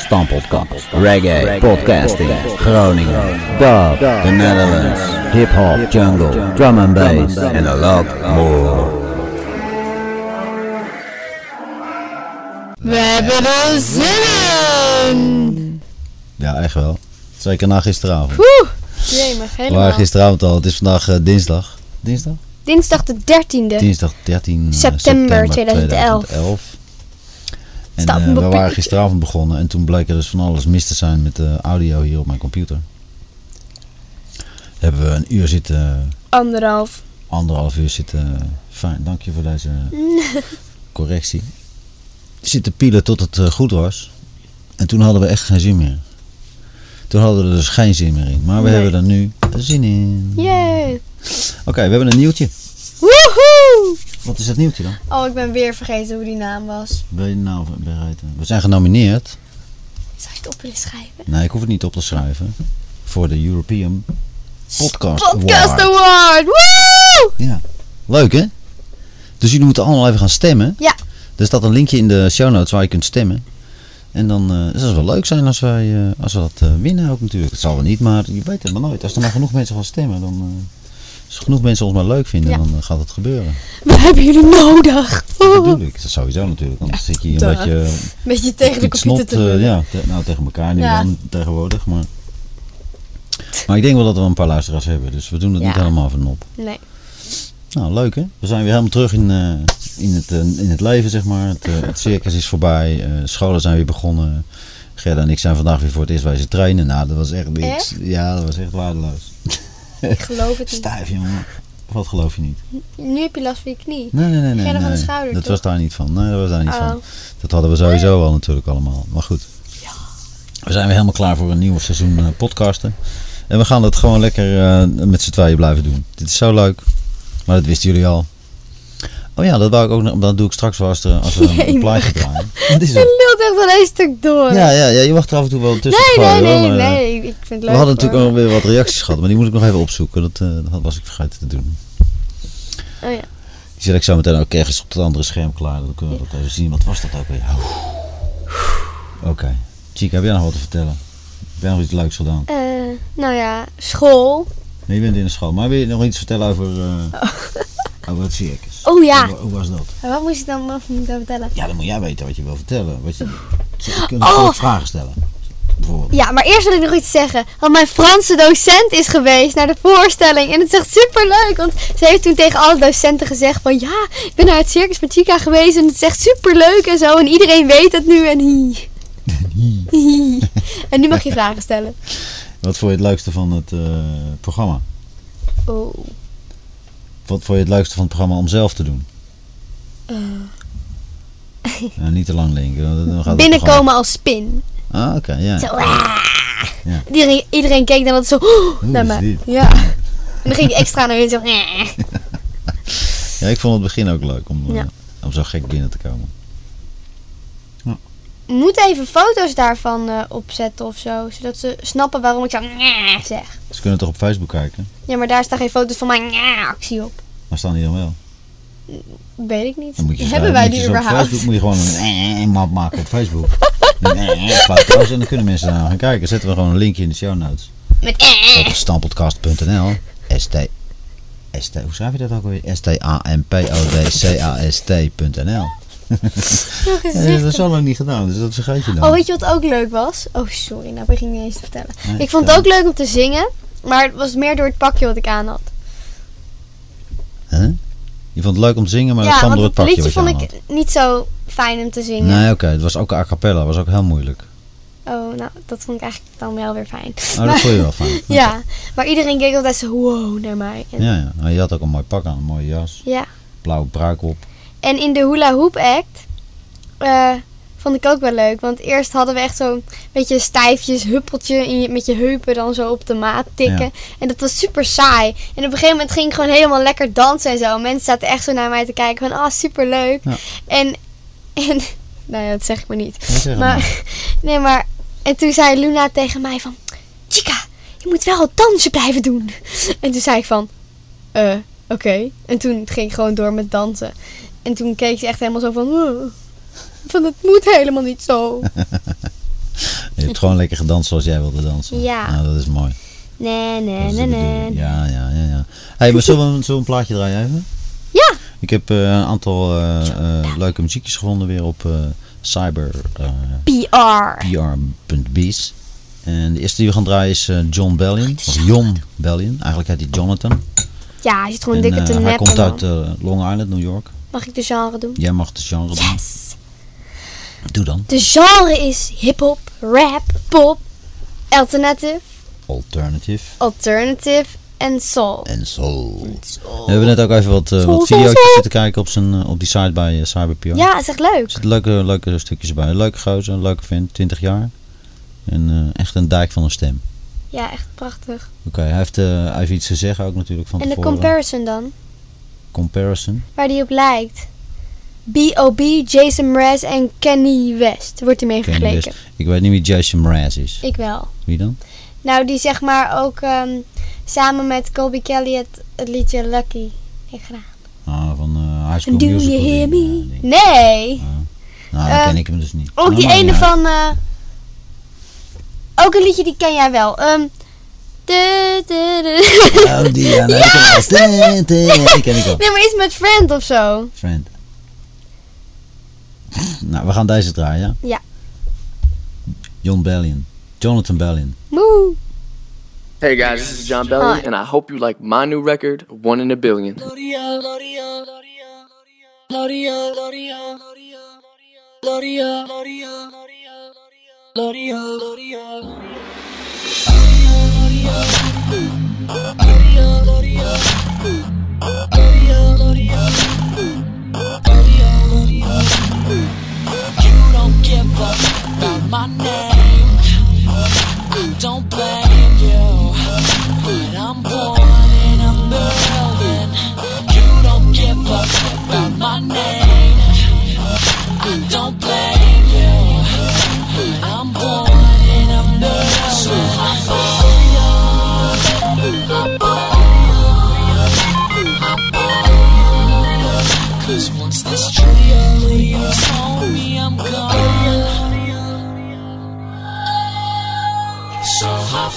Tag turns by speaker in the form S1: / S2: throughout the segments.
S1: Stamppodcast, reggae, podcasting, Groningen, dub, the Netherlands, hip-hop, jungle, drum and bass, and a lot more.
S2: We hebben er zin in!
S3: Ja, echt wel. Zeker na gisteravond.
S2: Jemig,
S3: We
S2: helemaal.
S3: waren gisteravond al. Het is vandaag dinsdag. Dinsdag?
S2: Dinsdag de 13e.
S3: Dinsdag 13
S2: September 2011.
S3: En
S2: Staat een
S3: we
S2: papiertje.
S3: waren gisteravond begonnen en toen bleek er dus van alles mis te zijn met de audio hier op mijn computer. Hebben we een uur zitten,
S2: 1,5.
S3: uur zitten, fijn, dank je voor deze correctie. Zitten pielen tot het goed was. En toen hadden we echt geen zin meer. Toen hadden we er dus geen zin meer in. Maar we
S2: Nee.
S3: hebben er nu zin in.
S2: Yay!
S3: Oké, we hebben een nieuwtje.
S2: Woehoe!
S3: Wat is het nieuwtje dan?
S2: Oh, ik ben weer vergeten hoe die naam was.
S3: Wil je nou bereiden? We zijn genomineerd.
S2: Zou je het op willen schrijven?
S3: Nee, ik hoef het niet op te schrijven. Voor de European Podcast
S2: Podcast
S3: Award.
S2: Award! Woe!
S3: Ja. Leuk hè? Dus jullie moeten allemaal even gaan stemmen.
S2: Ja.
S3: Er staat een linkje in de show notes waar je kunt stemmen. En dan zou het wel leuk zijn als we dat winnen ook natuurlijk. Het zal wel niet, maar je weet het maar nooit. Als er maar genoeg mensen gaan stemmen, dan... als genoeg mensen ons maar leuk vinden,
S2: Ja.
S3: dan gaat het gebeuren.
S2: We hebben jullie nodig!
S3: Dat bedoel ik. Dat is sowieso natuurlijk. Want dan zit je hier een
S2: duh.
S3: beetje...
S2: Een beetje tegen de
S3: het
S2: computer te doen.
S3: ja, tegen elkaar nu
S2: Ja.
S3: dan tegenwoordig. Maar ik denk wel dat we een paar luisteraars hebben. Dus we doen het
S2: Ja.
S3: niet helemaal van op.
S2: Nee.
S3: Nou, leuk hè? We zijn weer helemaal terug in het leven, zeg maar. Het circus is voorbij. Scholen zijn weer begonnen. Gerda en ik zijn vandaag weer voor het eerst wezen trainen. Nou, dat was echt niks.
S2: Echt?
S3: Ja, dat was echt waardeloos.
S2: Ik geloof het niet.
S3: Stijf, jongen. Wat geloof je niet?
S2: Nu heb je last van je knie.
S3: Nee.
S2: Gerda van de schouder,
S3: Dat
S2: toch?
S3: was daar niet van. Nee, dat was daar niet
S2: Oh.
S3: van. Dat hadden we sowieso al natuurlijk allemaal. Maar goed. We zijn weer helemaal klaar voor een nieuw seizoen podcasten. En we gaan het gewoon lekker met z'n tweeën blijven doen. Dit is zo leuk. Maar dat wisten jullie al. Oh ja, dat wou ik ook nog. Dat doe ik straks wel als we een plaatje draaien. Wat is
S2: Je
S3: het?
S2: lult echt een heel stuk door.
S3: Ja, je mag er af en toe wel tussen gooien, hoor, maar,
S2: Nee. Ik vind het leuk.
S3: We hadden natuurlijk
S2: hoor.
S3: al weer wat reacties gehad. Maar die moet ik nog even opzoeken. Dat was ik vergeten te doen.
S2: Oh ja.
S3: Die zet ik zo meteen ook ergens op het andere scherm klaar. Dan kunnen we dat even zien. Wat was dat ook weer? Oké. Chica, heb jij nog wat te vertellen? Heb jij nog iets leuks gedaan?
S2: Nou ja, school.
S3: Nee, je bent in de school. Maar wil je nog iets vertellen over het circus?
S2: Oh ja.
S3: Hoe was dat?
S2: Wat moest ik dan vertellen?
S3: Ja, dan moet jij weten wat je wil vertellen. Je kunt ook vragen stellen. Bijvoorbeeld.
S2: Ja, maar eerst wil ik nog iets zeggen. Want mijn Franse docent is geweest naar de voorstelling. En het is echt super leuk. Want ze heeft toen tegen alle docenten gezegd van... Ja, ik ben naar het circus met Chica geweest. En het is echt super leuk en zo. En iedereen weet het nu. En En nu mag je vragen stellen.
S3: Wat vond je het leukste van het programma?
S2: Oh.
S3: Wat vond je het leukste van het programma om zelf te doen? Nou, niet te lang denken. Dan gaat het
S2: Binnenkomen als spin.
S3: programma... Ah, oké, ja.
S2: Zo.
S3: Ja.
S2: Iedereen keek dan wat zo... naar
S3: wat is
S2: mij.
S3: dit?
S2: Ja. En dan ging ik extra naar hun zo...
S3: Ja, ik vond het begin ook leuk om
S2: Ja.
S3: zo gek binnen te komen.
S2: Moet even foto's daarvan opzetten of zo. Zodat ze snappen waarom ik zo... zeg.
S3: Ze kunnen toch op Facebook kijken?
S2: Ja, maar daar staan geen foto's van mijn actie op.
S3: Waar staan die dan wel?
S2: Weet ik niet.
S3: Dan moet je
S2: Hebben wij die
S3: op
S2: überhaupt?
S3: Facebook moet je gewoon een map maken op Facebook. Foto's en dan kunnen mensen daar gaan kijken. Zetten we gewoon een linkje in de show notes.
S2: Met
S3: Op stamppodcast.nl. Hoe schrijf je dat ook alweer? stampodcast.nl. Dat is al lang niet gedaan, dus dat vergeet je dan.
S2: Oh, weet je wat ook leuk was? Oh, sorry. Nou begin ik niet eens te vertellen.
S3: Nee,
S2: Ik vond het ook leuk om te zingen. Maar het was meer door het pakje wat ik aan had.
S3: Huh? Je vond het leuk om te zingen, maar dat
S2: Ja,
S3: kwam
S2: want
S3: door het
S2: het
S3: pakje
S2: liedje
S3: wat je
S2: vond
S3: aan
S2: ik
S3: had.
S2: niet zo fijn om te zingen.
S3: Nee, oké. Het was ook a cappella. Dat was ook heel moeilijk.
S2: Oh, nou, dat vond ik eigenlijk dan wel weer fijn.
S3: Oh, dat vond je wel fijn.
S2: Ja, maar iedereen keek altijd zo wow naar mij. En,
S3: Ja. Maar je had ook een mooi pak aan, een mooie jas.
S2: ja.
S3: Blauwe pruik op.
S2: En in de hula hoop act vond ik ook wel leuk. Want eerst hadden we echt zo'n beetje stijfjes, huppeltje met je heupen dan zo op de maat tikken.
S3: Ja.
S2: En dat was super saai. En op een gegeven moment ging ik gewoon helemaal lekker dansen en zo. Mensen zaten echt zo naar mij te kijken van, super leuk.
S3: Ja.
S2: En nou ja, dat zeg ik maar niet.
S3: Ja, zeg het
S2: Maar, nee, maar, en toen zei Luna tegen mij van, Chica, je moet wel het dansje blijven doen. En toen zei ik van, oké. En toen ging ik gewoon door met dansen. En toen keek ze echt helemaal zo van het moet helemaal niet zo.
S3: Je hebt gewoon lekker gedanst zoals jij wilde dansen.
S2: Ja.
S3: Nou, dat is mooi.
S2: Nee.
S3: Ja. Hey, maar zullen we een plaatje draaien even?
S2: Ja.
S3: Ik heb een aantal leuke muziekjes gevonden weer op cyber... PR.biz. En de eerste die we gaan draaien is John Bellion. Of Jon Bellion. Eigenlijk heet hij Jonathan.
S2: Ja, hij zit gewoon dikke te neppen.
S3: Hij komt uit Long Island, New York.
S2: Mag ik de genre doen?
S3: Jij mag de genre doen.
S2: Yes!
S3: Doe dan.
S2: De genre is hip-hop, rap, pop, alternative en soul.
S3: We hebben net ook even wat video's zitten kijken op die site bij CyberPR.
S2: Ja, het is echt leuk.
S3: Er zitten leuke stukjes bij. Een leuke gozer, een leuke vent, 20 jaar. En echt een dijk van een stem.
S2: Ja, echt prachtig.
S3: Oké, hij heeft iets te zeggen ook natuurlijk van tevoren.
S2: En de comparison dan?
S3: Comparison?
S2: Waar die op lijkt. B.O.B., Jason Mraz en Kanye West. Wordt hij mee vergeleken.
S3: Ik weet niet wie Jason Mraz is.
S2: Ik wel.
S3: Wie dan?
S2: Nou, die zeg maar ook samen met Colby Kelly het liedje Lucky heeft gedaan.
S3: Van High School
S2: Do
S3: Musical.
S2: you hear me? Nee.
S3: Nou, dan ken ik hem dus niet.
S2: Ook die ene van... ook een liedje die ken jij wel.
S3: Oh, die, ja. Nee, die ken ik ook.
S2: Nee, maar iets met Friend of zo.
S3: Friend. Nou, we gaan deze draaien, ja?
S2: Ja.
S3: Jonathan Bellion.
S2: Moe.
S4: Hey guys, this is John Bellion, and I hope you like my new record, 1 in a Billion.
S5: You don't give a about my name. I don't blame you, but I'm born in a billion. You don't give a about my name. I don't blame you, but I'm born in a billion. Cause once this trio leaves home, me, I'm gone. So hop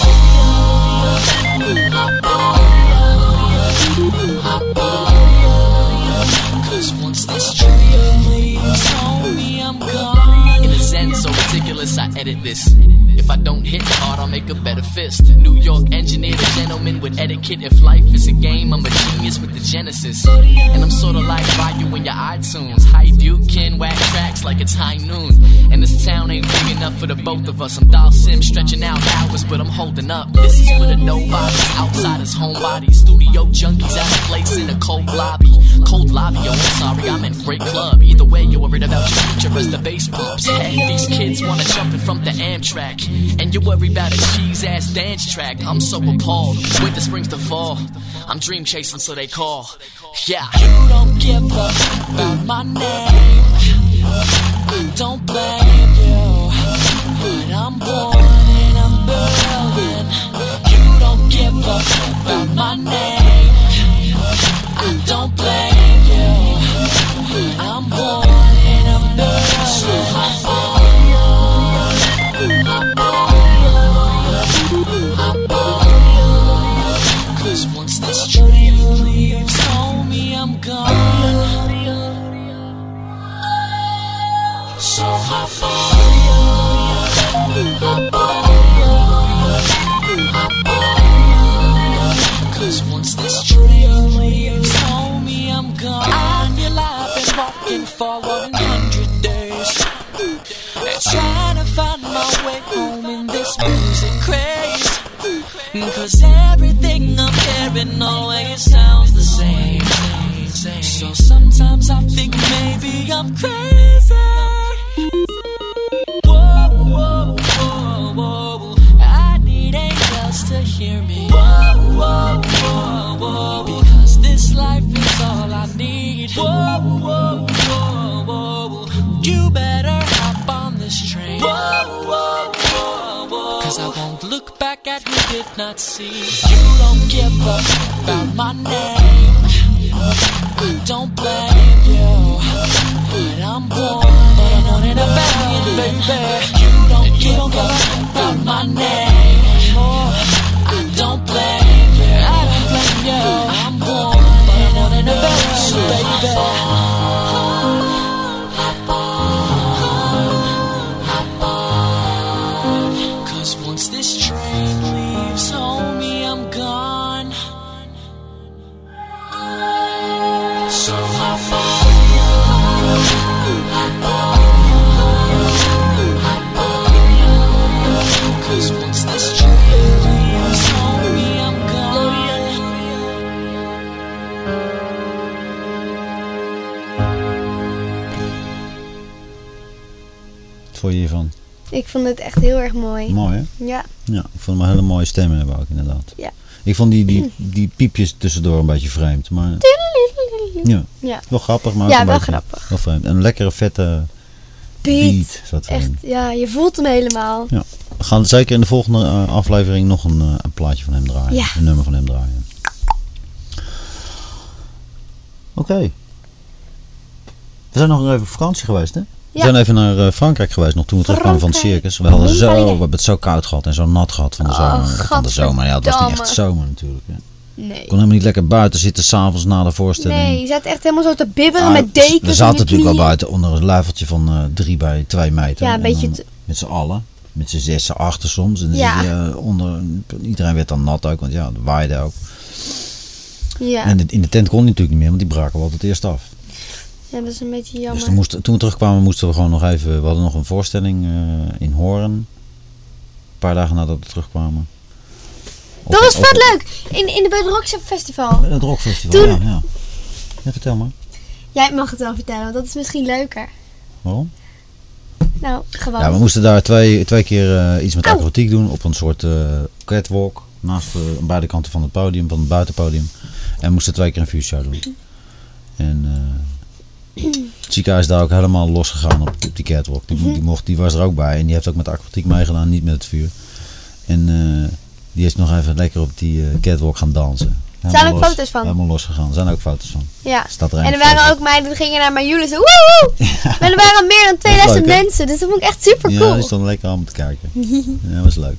S5: on. Cause once this trio leaves home, me, I'm gone.
S6: In a zen so ridiculous, I edit this. If I don't hit hard, I'll make a better fist. New York engineered a gentleman with etiquette. If life is a game, I'm a genius with the genesis. And I'm sorta like Ryu in your iTunes. Hype you can whack tracks like it's high noon. And this town ain't big enough for the both of us. I'm Dial Sim stretching out hours, but I'm holding up. This is for the nobodies, outsiders, homebodies, studio junkies at a place in a cold lobby. Cold lobby, oh I'm sorry, I'm in great club. Either way, you're worried about your future as the bass pumps. Hey, these kids wanna jump in from the Amtrak. And you worry about a cheese-ass dance track. I'm so appalled, winter springs to fall. I'm dream chasing so they call. Yeah.
S5: You don't give a about my name. I don't blame you, but I'm born in a billion. You don't give a about my name. I don't blame you, but I'm born in a billion. Cause once this train leaves home, me, I'm gone. So hop on. Cause once this train leaves home, me, I'm gone. I feel I've been walking for 100 days and trying to find my way home in this music craze. Cause everything I'm hearing always sounds the same. So sometimes I think maybe I'm crazy. Whoa, whoa, whoa, whoa. I need angels to hear me. Whoa, whoa, whoa, whoa. Because this life is all I need. Whoa, whoa, whoa, whoa. You better hop on this train. Whoa, whoa, whoa, whoa. Cause I won't look back at who did not see. You don't give a about my name. I don't blame you, but I'm born in a billion, baby. You don't give a So hop on. Cause once this train is on me, I'm gone.
S3: Wat vond je hiervan?
S2: Ik vond het echt heel erg mooi.
S3: Mooi, hè?
S2: Ja.
S3: Ja, ik vond hem een hele mooie stemmen hebben ook, inderdaad.
S2: Ja.
S3: Ik vond die piepjes tussendoor een beetje vreemd, maar... Ja,
S2: Ja.
S3: wel grappig, maar ook
S2: Ja,
S3: een
S2: wel
S3: beetje
S2: grappig.
S3: wel vreemd. En een lekkere, vette beat zat
S2: Echt,
S3: erin.
S2: ja, je voelt hem helemaal.
S3: Ja. We gaan zeker in de volgende aflevering nog een plaatje van hem draaien.
S2: Ja.
S3: Een nummer van hem draaien. Oké. We zijn nog even op vakantie geweest, hè? We
S2: Ja.
S3: zijn even naar Frankrijk geweest nog toen we terugkwamen van het circus. We hebben het zo koud gehad en zo nat gehad van de zomer. Van de zomer, ja, het was niet echt
S2: gadverdamme.
S3: zomer natuurlijk. Hè.
S2: Nee.
S3: Ik kon helemaal niet lekker buiten zitten s'avonds na de voorstelling.
S2: Nee, je zat echt helemaal zo te bibberen
S3: Ah,
S2: met dekens.
S3: we zaten
S2: in je
S3: natuurlijk wel
S2: knieën.
S3: buiten onder een luifeltje van 3 bij 2 meter.
S2: Ja, een
S3: En
S2: beetje
S3: dan met z'n allen. Met z'n 6, 8 soms. En dan
S2: Ja.
S3: zit je onder... Iedereen werd dan nat ook, want ja, het waaide ook.
S2: Ja.
S3: En in de tent kon die natuurlijk niet meer, want die braken we altijd eerst af.
S2: Ja, dat is een beetje
S3: Dus
S2: jammer.
S3: toen we terugkwamen moesten we gewoon nog even... We hadden nog een voorstelling in Hoorn. Een paar dagen nadat we terugkwamen.
S2: Dat was vet leuk! In de Bedrockse Festival.
S3: Het Rockfestival,
S2: Toen-
S3: ja. Ja, vertel maar.
S2: Jij mag het wel vertellen, want dat is misschien leuker.
S3: Waarom?
S2: Nou, gewoon.
S3: Ja, we moesten daar twee keer iets met acrobatiek doen op een soort catwalk. Naast aan beide kanten van het podium, van het buitenpodium. En we moesten 2 keer een vuurshow doen. En Chica is daar ook helemaal losgegaan op die catwalk. Die was er ook bij en die heeft ook met de acrobatiek meegedaan, niet met het vuur. En die is nog even lekker op die catwalk gaan dansen.
S2: Zijn er ook foto's van?
S3: Helemaal losgegaan. Er zijn ook foto's van.
S2: Ja.
S3: Staat er
S2: En
S3: een
S2: er waren
S3: foto.
S2: ook meiden die gingen naar Marjolein zo woehoe! Maar er waren meer dan 2000
S3: leuk, hè?
S2: mensen, dus dat vond ik echt super
S3: Ja,
S2: cool.
S3: die stonden lekker allemaal te kijken. Ja, dat was leuk.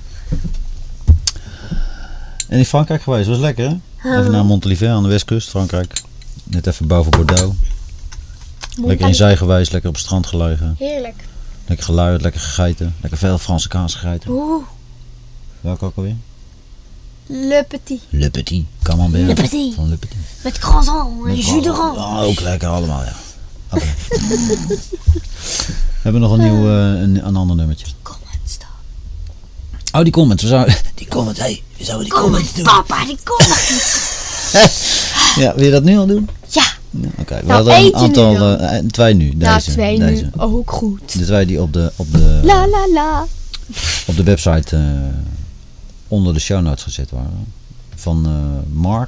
S3: En in Frankrijk geweest, was lekker hè? Even naar Montalivet aan de westkust, Frankrijk. Net even boven Bordeaux. Lekker in zee geweest, lekker op het strand gelegen.
S2: Heerlijk.
S3: Lekker geluid, lekker gegeten. Lekker veel Franse kaas gegeten.
S2: Oeh,
S3: Welke ook alweer?
S2: Le Petit.
S3: Le Petit, Camembert.
S2: Le Petit.
S3: Van Le Petit.
S2: Met croissant en jus d'orange.
S3: Oh, ook lekker allemaal, ja. Oké. We hebben nog een nieuw, een ander nummertje.
S2: Comments dan.
S3: Oh, die comments. We zouden die comments doen.
S2: Papa, die comments.
S3: Ja, wil je dat nu al doen?
S2: Ja.
S3: Ja, oké. We
S2: Nou,
S3: hadden een
S2: eentje nu
S3: aantal,
S2: dan.
S3: 2 nu.
S2: Nou,
S3: Deze,
S2: 2
S3: deze.
S2: nu. Ook goed.
S3: De 2 die op de
S2: La la la.
S3: website onder de show notes gezet waren. Van Mark.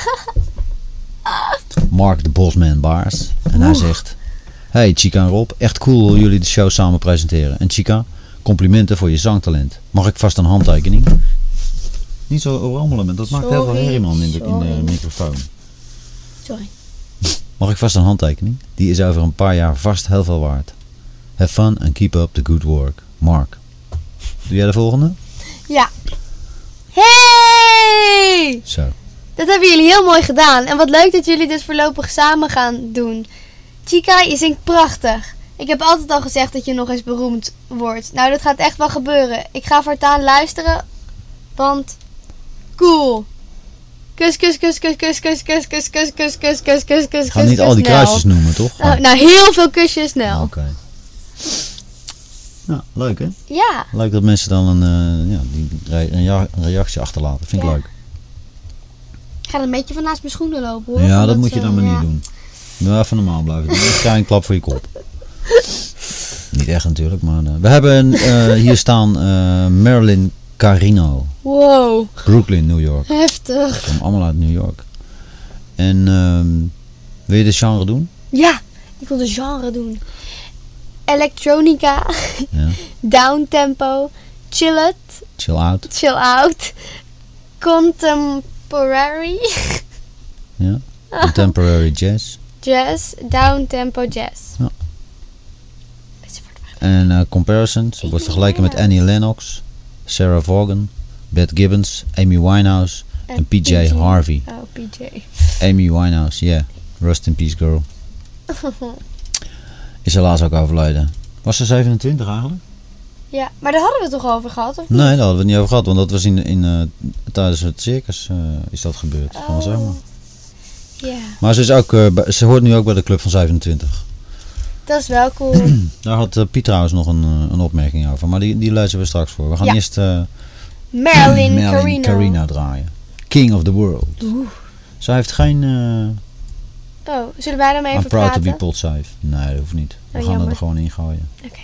S3: Mark de Bosman Baars. En hij zegt... Hey Chica en Rob, echt cool hoe jullie de show samen presenteren. En Chica, complimenten voor je zangtalent. Mag ik vast een handtekening? Niet zo rommelen, dat maakt heel veel herrie man in de microfoon.
S2: Sorry.
S3: Mag ik vast een handtekening? Die is over een paar jaar vast heel veel waard. Have fun and keep up the good work. Mark. Doe jij de volgende?
S2: Ja. Hey!
S3: Zo.
S2: Dat hebben jullie heel mooi gedaan. En wat leuk dat jullie dit voorlopig samen gaan doen. Chica, je zingt prachtig. Ik heb altijd al gezegd dat je nog eens beroemd wordt. Nou, dat gaat echt wel gebeuren. Ik ga voortaan luisteren. Want... Cool. Kus, kus, kus, kus, kus, kus, kus, kus, kus, kus, kus, kus, kus, kus,
S3: Ga niet al die kruisjes noemen, toch?
S2: Nou, heel veel kusjes snel.
S3: Oké. Nou, leuk hè?
S2: Ja.
S3: Leuk dat mensen dan een reactie achterlaten. Vind ik
S2: Ja.
S3: leuk.
S2: Ik ga een beetje van naast mijn schoenen lopen hoor.
S3: Ja,
S2: Van
S3: dat moet je dan maar
S2: ja.
S3: niet doen. Wel even normaal blijven doen. Dan krijg je een klap voor je kop. Niet echt natuurlijk, maar... we hebben hier staan Marilyn Carino.
S2: Wow,
S3: Brooklyn, New York.
S2: heftig.
S3: Ze komen allemaal uit New York. En wil je de genre doen?
S2: Ja, ik wil de genre doen. Electronica,
S3: Ja.
S2: downtempo, chill out, contemporary,
S3: Ja. Contemporary jazz.
S2: jazz, downtempo jazz.
S3: Ja. En comparisons. Wordt vergeleken met Annie Lennox, Sarah Vaughan, Beth Gibbons, Amy Winehouse en PJ Harvey.
S2: Oh, PJ.
S3: Amy Winehouse, yeah. Rest in peace, girl. Is helaas ook overleden. Was ze 27 eigenlijk?
S2: Ja, maar daar hadden we het toch over gehad, of niet?
S3: Nee, daar hadden we het niet over gehad, want dat was tijdens het circus is dat gebeurd. Van zomer.
S2: Ja,
S3: Maar ze is ook, ze hoort nu ook bij de Club van 27.
S2: dat is wel cool.
S3: Daar had Piet trouwens nog een opmerking over. Maar die lezen we straks voor. We gaan
S2: Ja.
S3: eerst
S2: Marilyn
S3: Carino draaien. King of the World.
S2: Oeh.
S3: Zij heeft geen
S2: Oh, zullen wij dan
S3: I'm
S2: even
S3: proud to
S2: praten?
S3: be Potsafe. Nee, dat hoeft niet. We
S2: Oh,
S3: gaan
S2: jammer.
S3: er gewoon in gooien.
S2: Oké.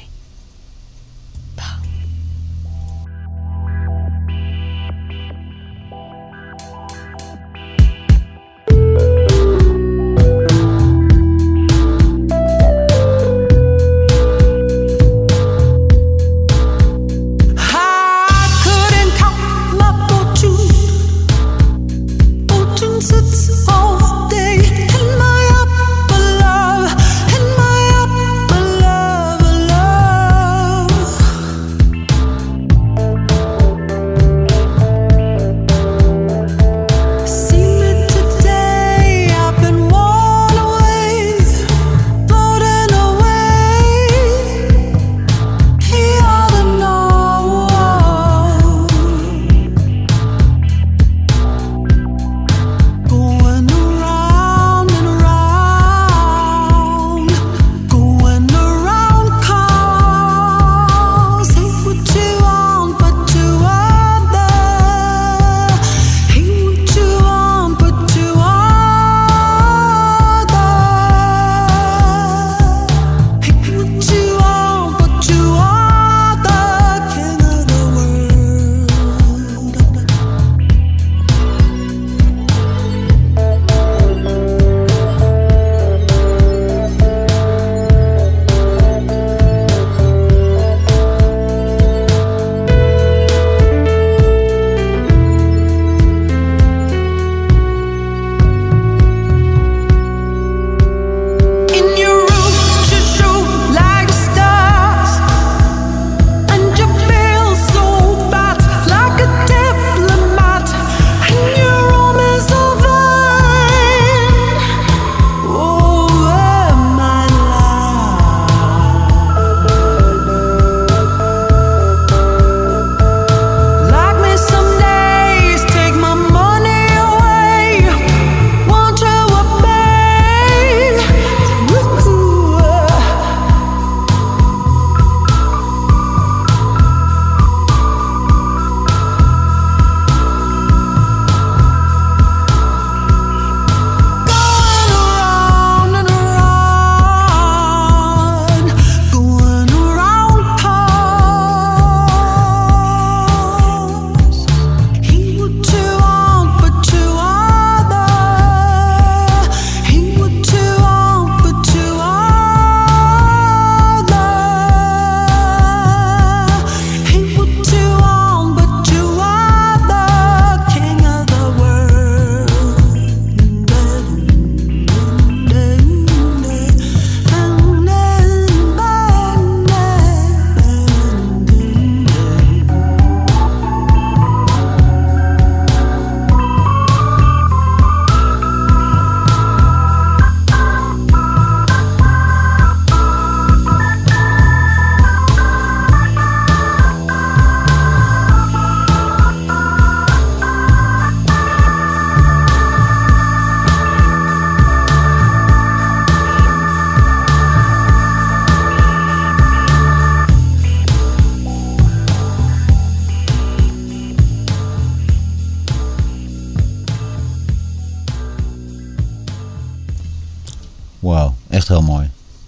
S3: Wauw, echt heel mooi.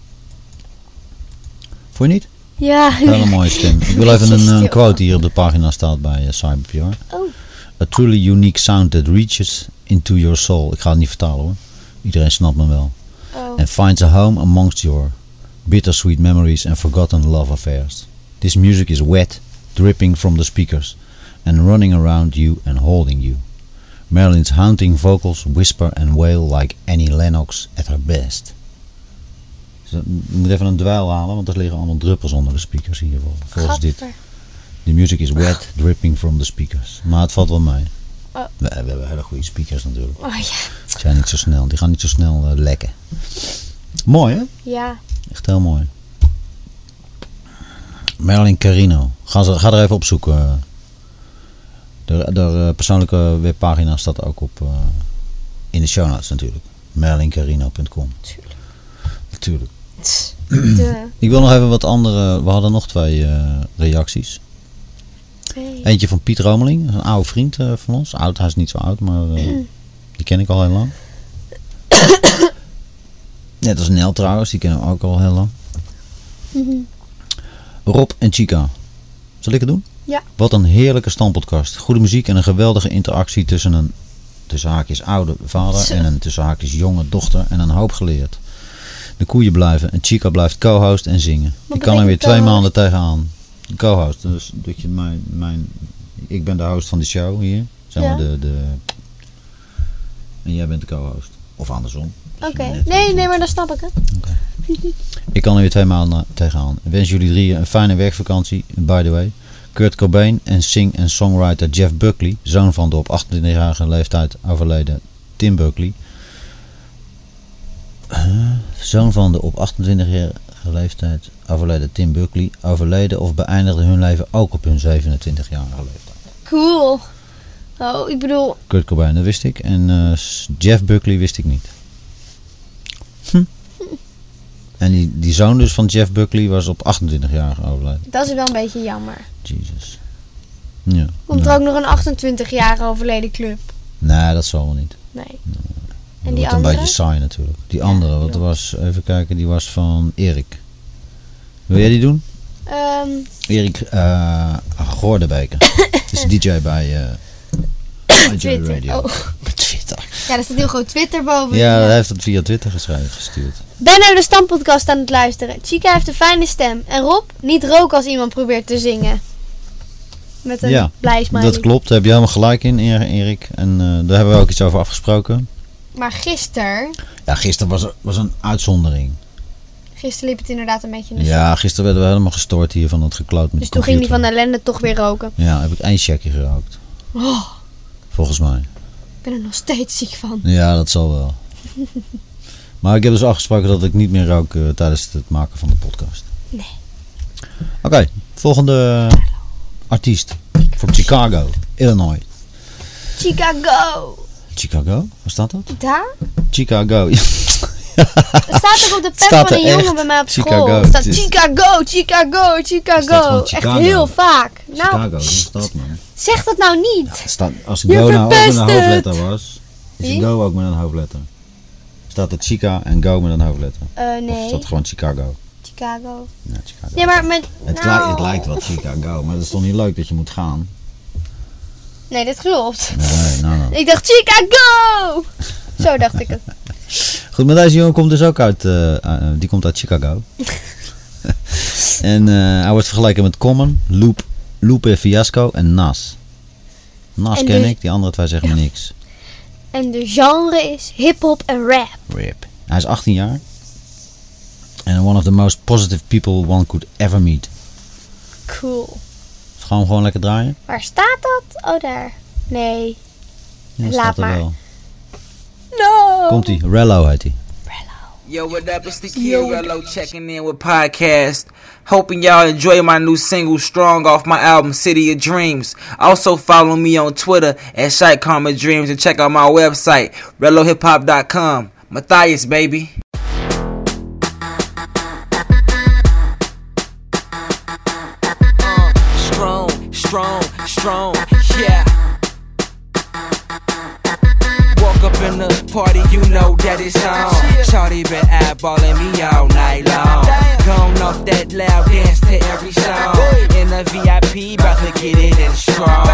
S3: Vond je niet?
S2: Ja.
S3: Hele mooie stem. Ik wil even een quote die hier op de pagina staat bij CyberPure.
S2: Oh.
S3: A truly unique sound that reaches into your soul. Ik ga het niet vertalen hoor. Iedereen snapt me wel.
S2: Oh.
S3: And finds a home amongst your bittersweet memories and forgotten love affairs. This music is wet, dripping from the speakers and running around you and holding you. Marilyn's haunting vocals whisper and wail like Annie Lennox at her best. Dus ik moet even een dweil halen, want er liggen allemaal druppels onder de speakers hier. Volgens dit. The music is wet, dripping from the speakers. Maar het valt wel mee.
S2: Oh.
S3: We hebben hele goede speakers natuurlijk.
S2: Oh ja.
S3: Die zijn niet zo snel, die gaan niet zo snel lekken. Mooi hè?
S2: Ja.
S3: Echt heel mooi. Marilyn Carino. Ga er even opzoeken. De persoonlijke webpagina staat ook op in de show notes natuurlijk. merlincarino.com. Natuurlijk.
S2: De...
S3: Ik wil nog even wat andere... We hadden nog 2 reacties. Eentje van Piet Romeling. Een oude vriend van ons. Oud, hij is niet zo oud, maar die ken ik al heel lang. Net als Nel trouwens, die kennen we ook al heel lang. Rob en Chica. Zal ik het doen?
S2: Ja.
S3: Wat een heerlijke stampodcast. Goede muziek en een geweldige interactie tussen een tussen haakjes oude vader en een tussen haakjes jonge dochter en een hoop geleerd. De koeien blijven en Chica blijft co-host en zingen. Ik kan er weer 2 maanden tegenaan. Co-host, dus dat je ik ben de host van de show hier. Zeg maar en jij bent de co-host. Of andersom.
S2: Oké. Nee, maar dan snap ik het.
S3: Okay. Ik kan er weer 2 maanden tegenaan. Ik wens jullie 3 een fijne werkvakantie. By the way. Kurt Cobain en sing- en songwriter Jeff Buckley, zoon van de op 28-jarige leeftijd overleden Tim Buckley. Zoon van de op 28-jarige leeftijd overleden Tim Buckley overleden of beëindigde hun leven ook op hun 27-jarige leeftijd.
S2: Cool. Oh, ik bedoel...
S3: Kurt Cobain, dat wist ik. En Jeff Buckley wist ik niet. En die zoon dus van Jeff Buckley was op 28-jarige overleden.
S2: Dat is wel een beetje jammer.
S3: Jesus. Ja.
S2: Komt er ook nog een 28-jarige overleden club?
S3: Nee, dat zal wel niet.
S2: Nee.
S3: En die andere? Een beetje saai natuurlijk. Die andere, wat was, even kijken, die was van Erik. Wil jij die doen? Erik Goordebeker. is DJ bij
S2: Twitter.
S3: Radio.
S2: Oh.
S3: Twitter.
S2: Ja, daar staat heel groot Twitter boven.
S3: Ja, hij heeft het via Twitter gestuurd.
S2: Ben naar de Stampodcast aan het luisteren. Chica heeft een fijne stem. En Rob, niet roken als iemand probeert te zingen. Met een blij smiley.
S3: Dat klopt. Daar heb je helemaal gelijk in, Erik. En daar hebben we ook iets over afgesproken.
S2: Maar gisteren...
S3: Ja, gisteren was een uitzondering.
S2: Gisteren liep het inderdaad een beetje in de
S3: Ja, gisteren werden we helemaal gestoord hier van het gekloot met
S2: dus toen ging die van de ellende toch weer roken.
S3: Ja, heb ik 1 checkje gerookt.
S2: Oh.
S3: Volgens mij.
S2: Ik ben er nog steeds ziek van.
S3: Ja, dat zal wel. Maar ik heb dus afgesproken dat ik niet meer rook tijdens het maken van de podcast.
S2: Nee.
S3: Oké, volgende artiest. From Chicago, Illinois.
S2: Chicago.
S3: Chicago? Waar staat dat?
S2: Daar?
S3: Chicago.
S2: Er staat ook op de pet van een jongen bij mij op school. Er staat Chicago, Chicago, Chicago. Echt heel vaak.
S3: Chicago,
S2: nou,
S3: dat is dat, man.
S2: Zeg dat nou niet.
S3: Ja, staat, als Go nou ook met een hoofdletter was, is Go ook met een hoofdletter. Staat het Chica en Go met een hoofdletter?
S2: Nee.
S3: Of staat het gewoon Chicago?
S2: Chicago.
S3: Ja, Chicago.
S2: Ja, maar met...
S3: Het lijkt wel Chicago, maar het is toch niet leuk dat je moet gaan?
S2: Nee, dat klopt.
S3: Nee, nou.
S2: Ik dacht Chicago! Zo dacht ik het.
S3: Goed, maar deze jongen komt dus ook uit, die komt uit Chicago. En hij wordt vergeleken met Common, Lupe Fiasco en Nas. Nas en ken ik, die andere 2 zeggen me niks.
S2: En de genre is hip-hop en rap.
S3: Hij is 18 jaar. En one of the most positive people one could ever meet.
S2: Cool.
S3: Gewoon lekker draaien.
S2: Waar staat dat? Oh, daar. Nee.
S3: Ja,
S2: laat maar.
S3: Wel.
S2: No.
S3: Komt-ie. Rello heet hij.
S7: Yo, what up? It's the Kid Rello checking in with podcast. Hoping y'all enjoy my new single Strong off my album City of Dreams. Also follow me on Twitter at ShiteKarmaDreams and check out my website RelloHipHop.com. Matthias, baby. Strong, yeah. Up in the party, you know that it's on. Shawty been eyeballing me all night long. Gone off that loud dance to every song. In the VIP, about to get it in strong.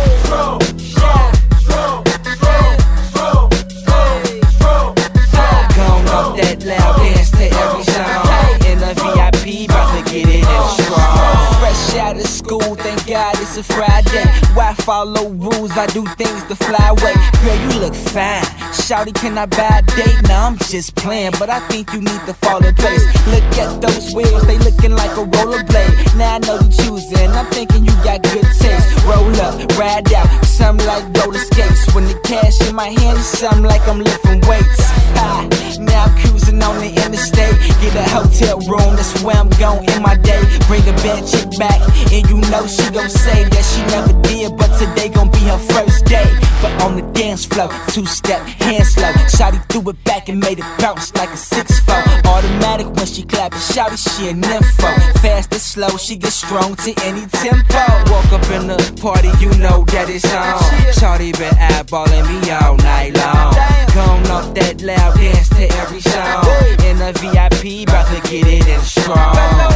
S7: Gone off that loud dance to every song. In the VIP, about to get it in strong. Fresh out of school, thank God it's a Friday. Why follow rules? I do things the flyway. Girl, you look fine. Shawty, can I buy a date? Nah, I'm just playing, but I think you need to fall in place. Look at those wheels, they looking like a rollerblade. Now I know you choosing, I'm thinking you got good taste. Roll up, ride out, something like roller skates. When the cash in my hand is something like I'm lifting weights. Ha, now I'm cruising on the interstate. Get a hotel room, that's where I'm going in my day. Bring a bad chick back, and you know she gon' say that she never did, but today gon' be her first day. But on the dance floor, 2-step, hands slow. Shawty threw it back and made it bounce like a 6-4. Automatic when she clap it, shawty, she a nympho. Fast and slow, she gets strong to any tempo. Walk up in the party, you know that it's on. Shawty been eyeballing me all night long. Gone off that loud, dance to every song. In the VIP, bout to get it in strong.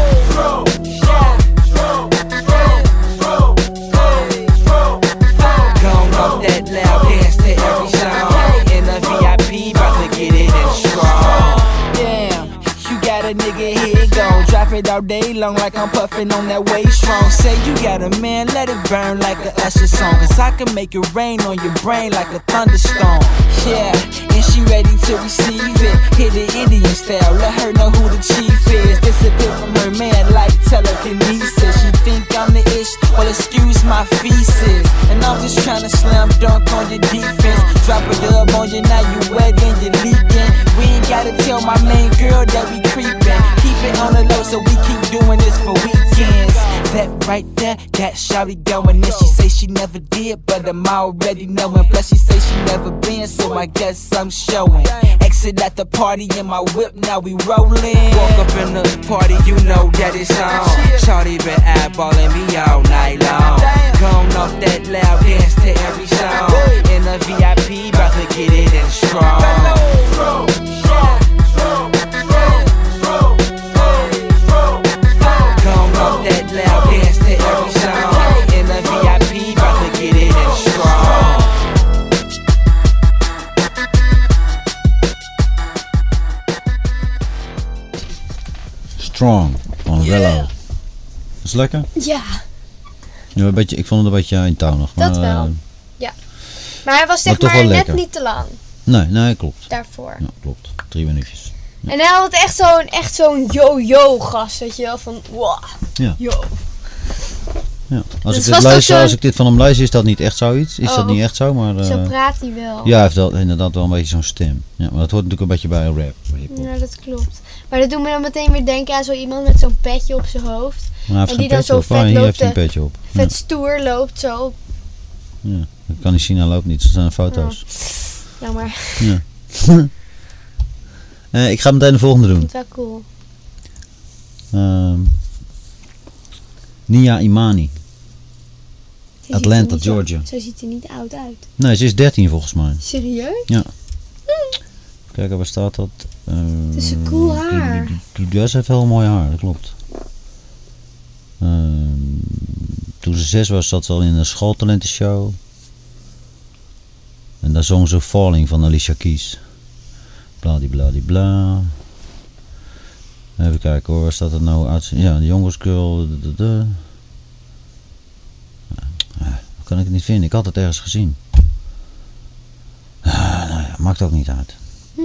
S7: Gone off that loud, dance to every song. In the VIP, bout to get it in strong. Damn, you got a nigga here gone. Drop it all day long like I'm puffin' on that way strong. Say you got a man, let it burn like a Usher song. Cause I can make it rain on your brain like a thunderstorm. Yeah, and she ready to receive it. Hit it Indian style, let her know who the chief is. Disappear from her man like telekinesis. She think I'm the ish, well excuse my feces. And I'm just tryna slam dunk on your defense. Drop a dub on you, now you wet and you leaking. We ain't gotta tell my main girl that we creepin'. Keep it on the low so we keep doing this for weekends. That right there, that shawty going in. She say she never did, but I'm already knowing. Plus she say she never been, so I guess I'm showing. Exit at the party in my whip, now we rollin'. Walk up in the party, you know that it's on. Shawty been eyeballing me all night long. Gone off that loud, dance to every song. In the VIP, bout to get it in strong. Gone off that loud, dance to every song. In the VIP, bout to get it in strong.
S3: Strong van Rello. Is het lekker?
S2: Ja,
S3: Ja, een beetje, ik vond het een beetje in touw nog.
S2: dat wel. Ja. Maar hij was zeg
S3: toch
S2: maar
S3: wel
S2: net
S3: lekker.
S2: niet te lang
S3: Nee, klopt.
S2: daarvoor.
S3: Ja, klopt. 3 minuutjes.
S2: En hij had echt zo'n yo-yo gast, weet je wel, van wow,
S3: Ja.
S2: yo.
S3: Ja.
S2: Dus
S3: Als
S2: was toch zo'n-
S3: ik dit van hem luister, is dat niet echt zoiets. Is dat niet echt zo, maar...
S2: Zo praat hij wel.
S3: ja, hij heeft wel, inderdaad wel een beetje zo'n stem. Ja, maar dat hoort natuurlijk een beetje bij een rap. Hip-hop.
S2: Ja, dat klopt. Maar dat doet me dan meteen weer denken aan zo iemand met zo'n petje op zijn hoofd.
S3: Maar hij heeft
S2: En
S3: geen
S2: die dan
S3: petje
S2: zo
S3: op.
S2: vet
S3: Hier
S2: loopt,
S3: heeft hij een petje op.
S2: Vet stoer loopt zo.
S3: Ja. Dat kan niet zien, hij loopt niet. Dat zijn foto's.
S2: Jammer.
S3: Ja. Ik ga meteen de volgende doen.
S2: Dat is wel cool.
S3: Nia Imani.
S2: Zo ziet
S3: Atlanta,
S2: hij niet zo-
S3: Georgia.
S2: Zo ziet hij niet oud uit.
S3: Nee, ze is 13 volgens mij.
S2: Serieus?
S3: Ja. Kijk, waar staat dat?
S2: Het is een cool haar.
S3: Ja, ze heeft heel mooi haar, dat klopt. Toen ze 6 was, zat ze al in een schooltalentenshow. En daar zong ze Falling van Alicia Keys. Bladibladibla. Even kijken hoor, waar staat het nou uit? Ja, de Youngest Girl. Kan ik het niet vinden? Ik had het ergens gezien. Nou ja, maakt ook niet uit.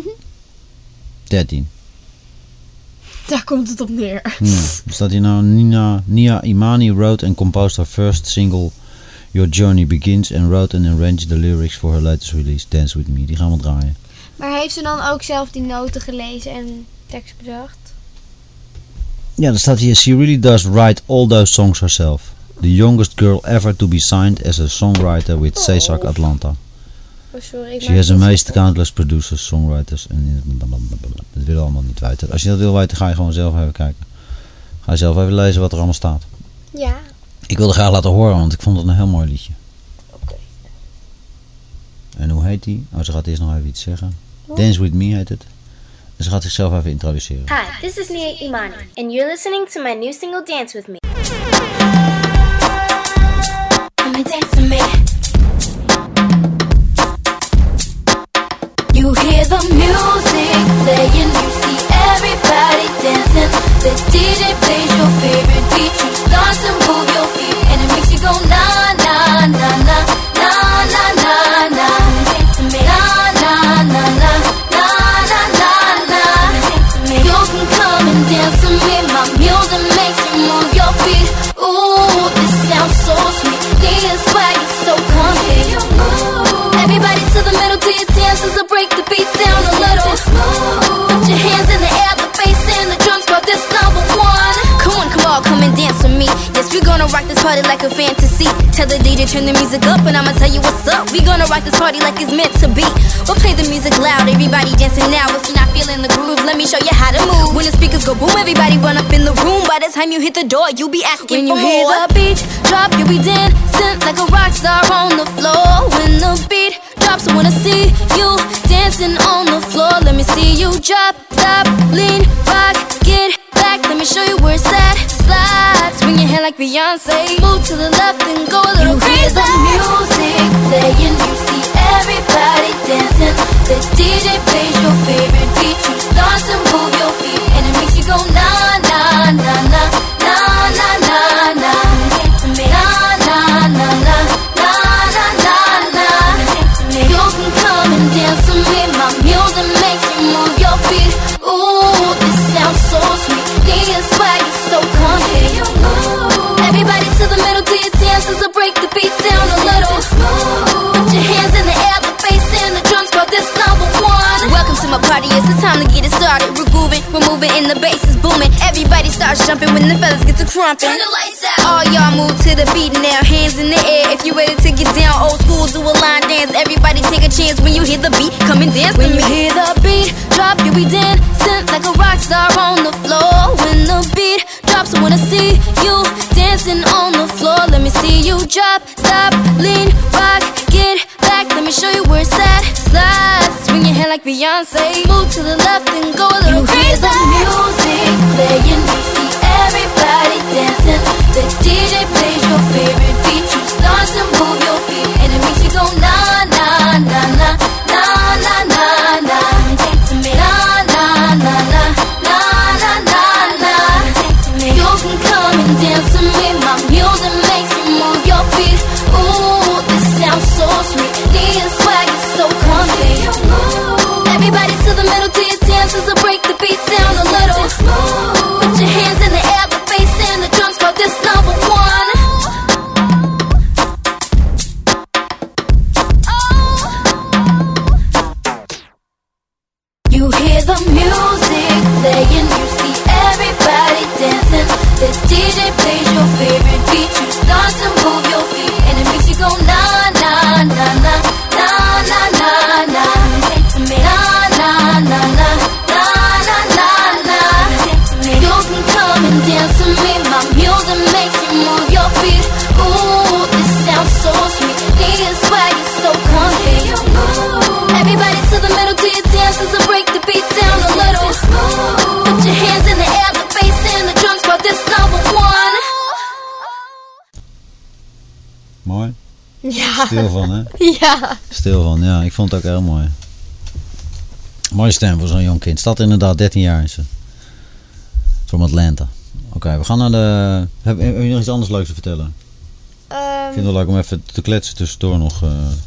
S3: 13.
S2: Daar komt het op neer.
S3: Ja. Staat hier nou Nia Imani wrote and composed her first single Your Journey Begins and wrote and arranged the lyrics for her latest release Dance With Me. Die gaan we draaien.
S2: Maar heeft ze dan ook zelf die noten gelezen en tekst bedacht?
S3: Ja, er staat hier She really does write all those songs herself. The youngest girl ever to be signed as a songwriter with SESAC Atlanta.
S2: Oh, sorry. Ik
S3: She
S2: maak
S3: has
S2: het
S3: amazed
S2: zo.
S3: countless producers, songwriters en dat willen we allemaal niet weten. Als je dat wil weten, ga je gewoon zelf even kijken. Ga je zelf even lezen wat er allemaal staat.
S2: Ja.
S3: Ik wilde graag laten horen, want ik vond het een heel mooi liedje.
S2: Oké.
S3: En hoe heet die? Oh, ze gaat eerst nog even iets zeggen. Dance With Me heet het. En ze gaat zichzelf even introduceren.
S8: Hi, this is Nia Imani, and you're listening to my new single Dance With Me. Come and dance with me. You hear the music playing, you see everybody dancing. The DJ plays your favorite beat, you start to move your feet, and it makes you go na na na na na na na na. Dance with me, na na na na na na na na. Dance with me. You can come and dance with me. My music makes you move your feet. Ooh, this sounds so sweet. Need a swag, it's so comfy. Everybody to the middle, do your dances or break the beat down a little. Put your hands in the air, the bass and the drums, bro, this number one. Come on, come and dance with me. Yes, we're gonna party like a fantasy. Tell the DJ turn the music up and I'ma tell you what's up. We gonna rock this party like it's meant to be. We'll play the music loud, everybody dancing now. If you're not feeling the groove, let me show you how to move. When the speakers go boom, everybody run up in the room. By the time you hit the door, you'll be asking
S9: When
S8: for
S9: you hear
S8: more.
S9: the beat drop, you'll be dancing like a rock star on the floor. When the beat drops, I wanna see you dancing on the floor. Let me see you drop, stop, lean, rock, get back. Let me show you where it's at. Slide, swing your hair like Beyonce. Move to the left and go a little crazy.
S8: You hear the music playing, you see everybody dancing. The DJ plays your favorite beat, you start to move your feet, and it makes you go na na na na na na na na. Dance with me, na na na na na na na na. You can come and dance with me. My music makes you move your feet. Ooh, this sounds so sweet. Need a swag, it's so comfy. Everybody to the middle, do your dances or break the beat down a little. Put your hands in the air, the bass and the drums brought this number one.
S9: Welcome to my party, it's the time to get it started. We're grooving, we're moving, and the bass is booming. Everybody starts jumping when the fellas get to crumping.
S8: Turn the lights out.
S9: All y'all move to the beat now, hands in the air. If you ready to get down, old school, do a line dance. Everybody take a chance when you hear the beat, come and dance.
S8: When you hear the beat drop, you'll be dancing like a rock star on the floor. When the beat drops, I wanna see you dancing on the floor. Let me see you drop, stop, lean, rock, get back. Let me show you where it's at. Slide, swing your hair like Beyonce. Move to the left and go a little crazy. You hear the music playing, you see everybody dancing. The DJ plays your favorite beat, you start to move your feet, and it makes you go na na na na na na na na. Dance with me, na na na na na na na na. You can come and dance with me. My music makes you move your feet. Ooh, this sounds so sweet. Need a swag, it's so comfy. Everybody to the middle, do your dances or break the beat down a little. Put your hands in the air, the bass and the drums brought this number one. You hear the music playing, you see everybody dancing. The DJ plays your favorite beat, you start to move your feet, and it makes you go na na na na na na na na. Dance with me, na na na na na na na na. You can come and dance with me. My music makes you move your feet. Ooh, this sounds so sweet. Need a swag, it's so comfy. Everybody to the middle, do your dances or break the beat down a little. Put your hands in the air, the bass and the drums brought this number one.
S3: Mooi.
S2: Ja.
S3: Stil van, hè?
S2: Ja.
S3: Stil van, ja. Ik vond het ook heel mooi. Mooie stem voor zo'n jong kind. Stad inderdaad, 13 jaar is ze. From Atlanta. Oké, we gaan naar de... Heb je nog iets anders leuks te vertellen? Ik vind het wel leuk om even te kletsen tussendoor nog.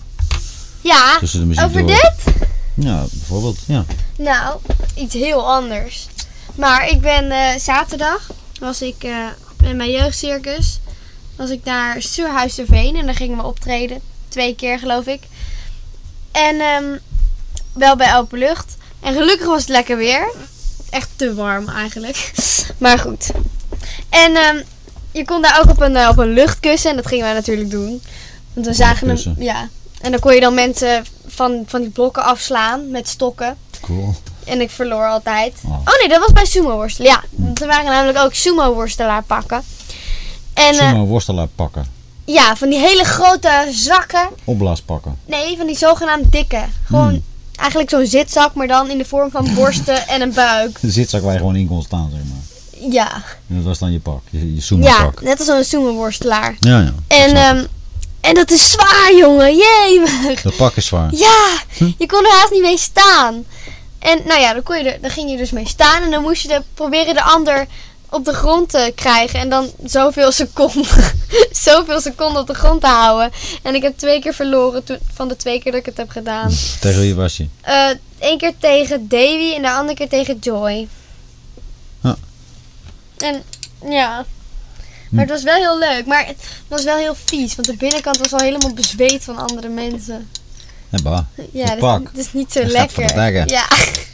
S2: Ja,
S3: Tussen de muziek
S2: over
S3: door.
S2: dit?
S3: Ja, bijvoorbeeld, ja.
S2: Nou, iets heel anders. Maar ik ben zaterdag, was ik met mijn jeugdcircus, was ik naar Surhuisterveen en daar gingen we optreden. 2 keer geloof ik. En wel bij open lucht. En gelukkig was het lekker weer. Echt te warm eigenlijk. Maar goed. En je kon daar ook op een luchtkussen. En dat gingen wij natuurlijk doen. Want we zagen hem. Ja. En dan kon je dan mensen van die blokken afslaan met stokken.
S3: Cool.
S2: En ik verloor altijd. Oh nee, dat was bij sumo worstelen. Ja, er waren namelijk ook sumo worstelaar pakken. En,
S3: sumo worstelaar pakken.
S2: Ja, van die hele grote zakken.
S3: Opblaaspakken.
S2: Nee, van die zogenaamd dikke. Gewoon eigenlijk zo'n zitzak, maar dan in de vorm van borsten en een buik.
S3: De zitzak waar je gewoon in kon staan, zeg maar.
S2: Ja.
S3: En dat was dan je pak, je sumo pak.
S2: Ja, net als zo'n sumo worstelaar.
S3: Ja, ja.
S2: En dat is zwaar, jongen. Jee.
S3: Dat pak is zwaar.
S2: Ja, je kon er haast niet mee staan. En nou ja, dan ging je dus mee staan. En dan moest je proberen de ander op de grond te krijgen. En dan zoveel seconden op de grond te houden. En ik heb 2 keer verloren van de 2 keer dat ik het heb gedaan.
S3: Tegen wie was je?
S2: 1 keer tegen Davy en de andere keer tegen Joy.
S3: Ja.
S2: En ja... Maar het was wel heel leuk, maar het was wel heel vies. Want de binnenkant was al helemaal bezweet van andere mensen.
S3: Ja,
S2: dat is niet zo lekker. Ja.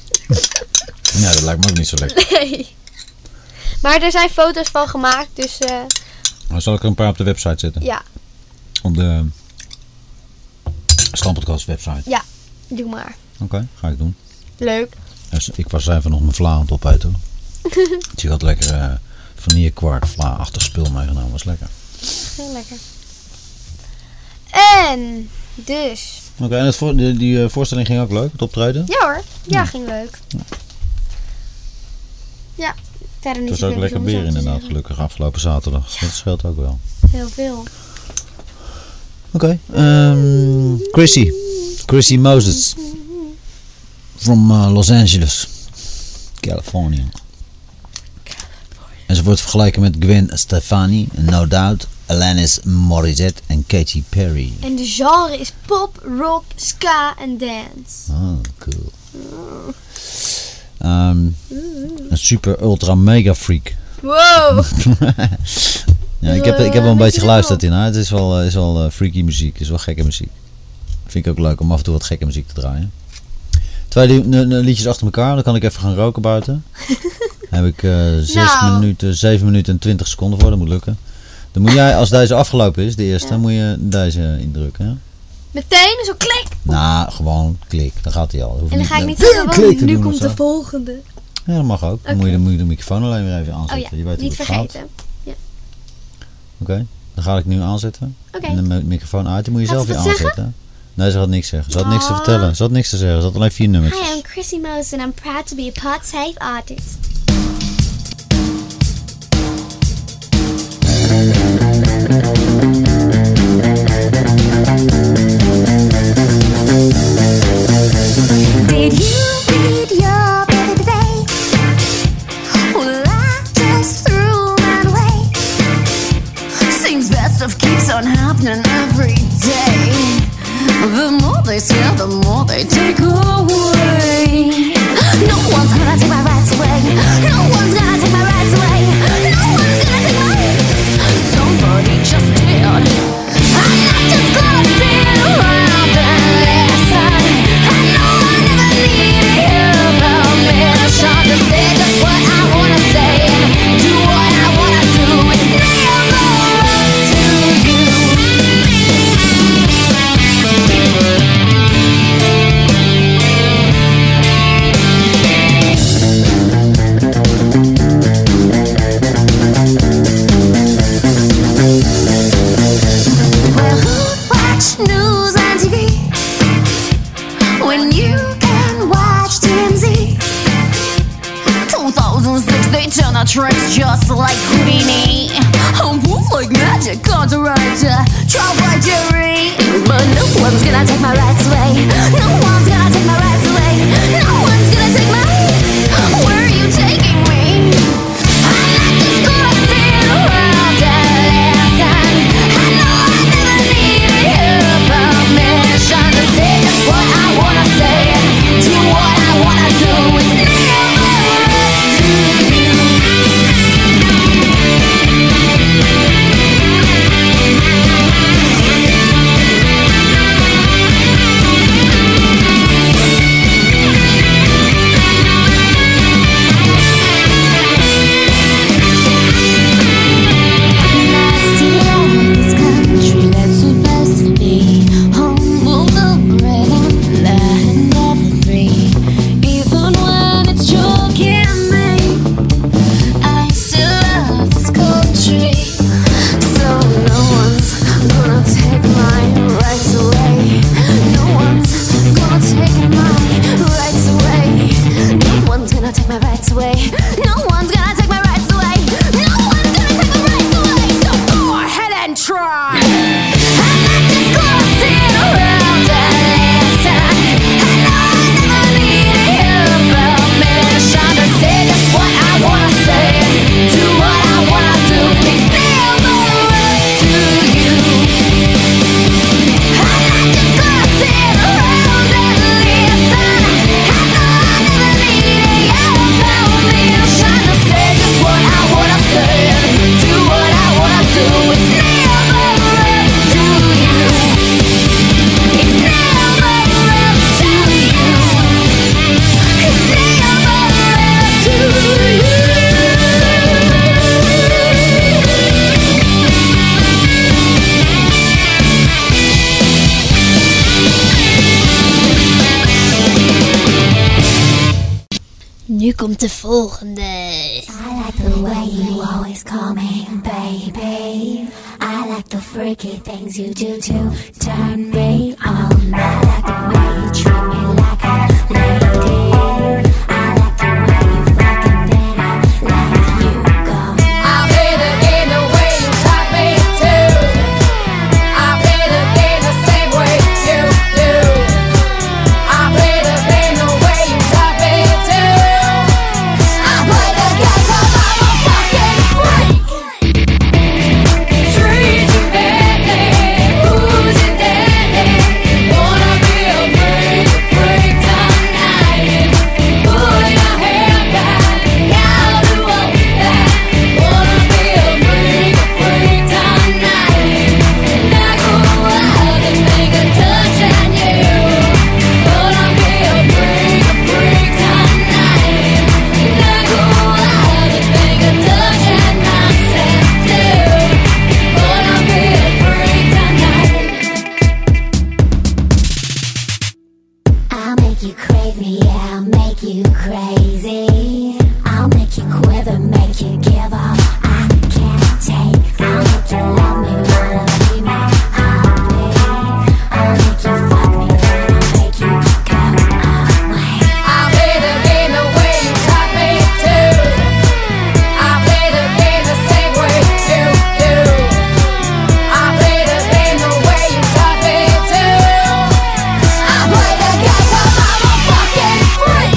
S3: Ja, dat lijkt me ook niet zo lekker.
S2: Nee. Maar er zijn foto's van gemaakt, dus
S3: Dan zal ik er een paar op de website zetten.
S2: Ja.
S3: Op de Stampodcast website.
S2: Ja, doe maar.
S3: Oké, ga ik doen.
S2: Leuk.
S3: Dus ik was even nog mijn vla aan het opeten. Dus ik had lekker vanillekwark vla-achtig spul meegenomen. Was lekker.
S2: Heel lekker. En dus.
S3: Oké, en die voorstelling ging ook leuk, het optreden?
S2: Ja hoor, ja, ging leuk. Ja, verder niet.
S3: Het was ook lekker bier inderdaad, gelukkig afgelopen zaterdag. Ja. Dat scheelt ook wel.
S2: Heel veel.
S3: Oké, Chrissy Moses. From Los Angeles, California. En ze wordt vergeleken met Gwen Stefani, No Doubt, Alanis Morissette en Katy Perry.
S2: En de genre is pop, rock, ska en dance.
S3: Oh, cool. Een super ultra mega freak.
S2: Wow!
S3: Ja, ik heb wel een beetje geluisterd in haar. Het is wel freaky muziek, het is wel gekke muziek. Vind ik ook leuk om af en toe wat gekke muziek te draaien. 2 liedjes achter elkaar, dan kan ik even gaan roken buiten. Daar heb ik 7 minuten en 20 seconden voor, dat moet lukken. Dan moet jij, als deze afgelopen is, de eerste, moet je deze indrukken. Ja?
S2: Meteen, zo klik!
S3: Nou, gewoon klik, dan gaat hij al.
S2: En dan ga ik niet zeggen, nu komt de volgende.
S3: Ja, dat mag ook. Okay. Dan moet je de microfoon alleen weer even aanzetten.
S2: Oh ja,
S3: je weet
S2: niet vergeten. Ja.
S3: Oké, dan ga ik nu aanzetten.
S2: Okay.
S3: En de microfoon uit, die moet je zelf weer aanzetten. Nee, ze had niks zeggen. Ze had niks te vertellen. Ze had niks te zeggen. Ze had alleen 4 nummers.
S2: Hi, I'm Chrissy Moses and I'm proud to be a pod-safe artist.
S9: Did you read your paper today? Well, I just threw mine away. Seems bad stuff keeps on happening every day. The more they steal, the more they take away. No one's gonna take my rights away. No one's gonna take my rights away. No one's gonna take my. Somebody just did. I'm not just gonna sit around and listen. I know I never need to hear about permission to say just what I wanna say and do what I wanna do. It's never up to you. Well, who watch news on TV when you can watch TMZ? 2006, they turn the tricks just like Houdini. I'm proof like magic, cards are right, trial by jury. But no one's gonna take my rights away. No one's gonna take my rights away. No one's gonna take my. Where are you taking me? I'm not just gonna sit around and listen. I know I never need to hear permission to say just what I wanna say and do what I wanna do. It's never up to you. nu komt de volgende.
S8: I like the way you always call me baby. I like the freaky things you do to turn me on. I like the way you treat me like a lady. I like the way you fucking then I let you go.
S5: I play the game the way you taught me to. I play the game the same way you do. I play the game the way you taught me to. I play the game 'cause I'm a fucking freak. Treat you badly, who's your daddy? Wanna be a freak, freak tonight. Pull your hair back, gotta do all that. Wanna be a freak, freak tonight. And I go wild and make a touch on you. Wanna be a freak, freak tonight. And I go wild and make a touch on myself too. Wanna be a freak tonight.
S8: I'll make you crave me, yeah, I'll make you crazy. I'll make you quiver, make you give all I can't take. I'll make you love me, wanna be my hobby. I'll make you fuck me, then I'll make you go away.
S5: I play the game the way you taught me to. I play the game the same way you do. I play the game the way you taught me to. I play the game 'cause I'm a fucking freak.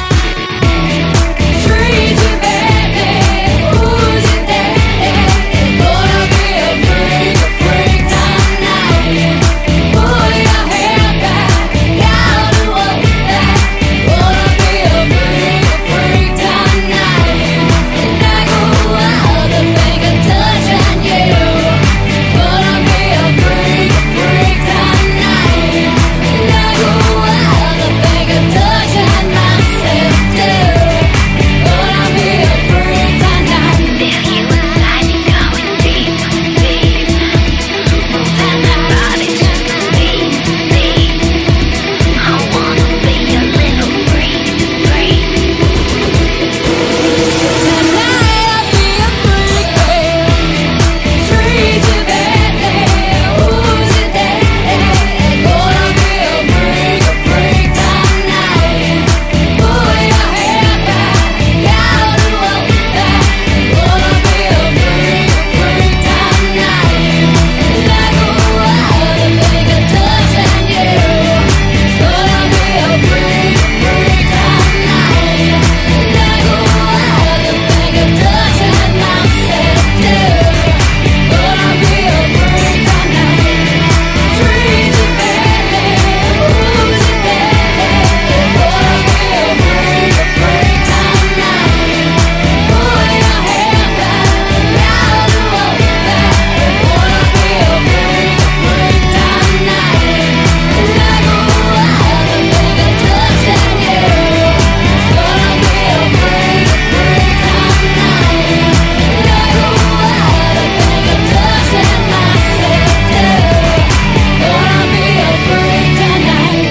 S5: Treat you badly, who's your daddy? Gonna be a freak, freak tonight. Pull your hair back, gotta do all that. Wanna be a freak, freak tonight. And I go wild and make a touch on you. Wanna be a freak, freak tonight. And I go wild and make a touch on myself too. Wanna be a freak tonight.
S8: Feel you inside me going deep, deep. Moving that body to the beat, beat. I wanna be a little freak, freak.
S5: Tonight I'll be a freak, babe. Treat you badly, who's your daddy? Gonna be a freak, freak tonight. Pull your hair back, gotta do all that. Gonna be a freak, freak tonight. And I go wild and make a touch on you. Gonna be a freak, freak tonight. And I go wild and make a touch on myself too. Gonna be a freak tonight. Treat you badly, who's your daddy? Gonna be a freak, freak tonight. Pull your hair back, gotta do all that. Wanna be a freak, freak tonight. And I go wild and make a touch on you. Gonna be a freak, freak tonight. And I go wild and make a touch on myself too. Gonna be a freak tonight.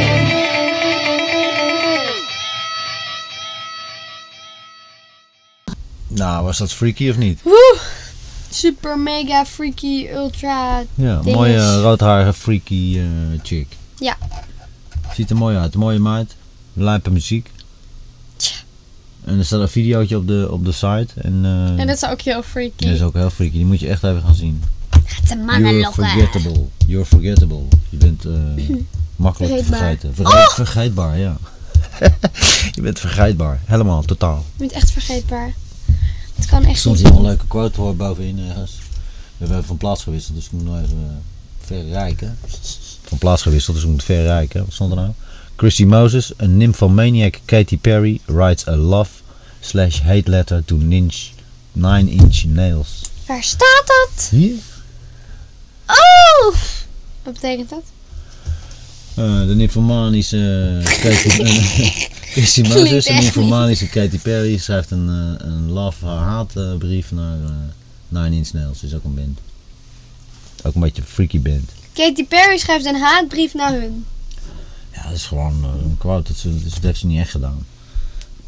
S3: Nou, was dat freaky of niet?
S2: Woe! Super mega freaky ultra
S3: Ja,
S2: dinges.
S3: mooie roodharige freaky chick.
S2: Ja.
S3: Ziet er mooi uit. Mooie meid. Lijpe muziek.
S2: Tja.
S3: En er staat een videootje op de site. En
S2: En dat is ook heel freaky.
S3: dat is ook heel freaky. Die moet je echt even gaan zien.
S9: Gaat de mannen
S3: You're
S9: lokken.
S3: forgettable. You're forgettable. Je bent makkelijk te
S2: Vergeetbaar.
S3: vergeten. Vergeetbaar, ja. Je bent vergeetbaar. Helemaal, totaal.
S2: Je bent echt vergeetbaar. Het kan echt
S3: Soms
S2: niet.
S3: hier een leuke quote voor bovenin ergens. We hebben even van plaats gewisseld, dus ik moet nog even verrijken. Van plaats gewisseld, dus ik moet verrijken. Wat stond er nou? Christy Moses, a nymphomaniac Katy Perry writes a love/hate letter to 9-inch nails.
S2: Waar staat dat?
S3: Hier?
S2: Oh! Wat betekent dat?
S3: De nymphomanische Christy Moses,
S2: Klinkt
S3: een
S2: echt
S3: nymphomanische Katy Perry, schrijft een love-haatbrief naar 9-inch nails. Is ook een band. Ook een beetje een freaky band.
S2: Katy Perry schrijft een haatbrief naar hun.
S3: Ja, dat is gewoon een quote. Dat heeft ze niet echt gedaan.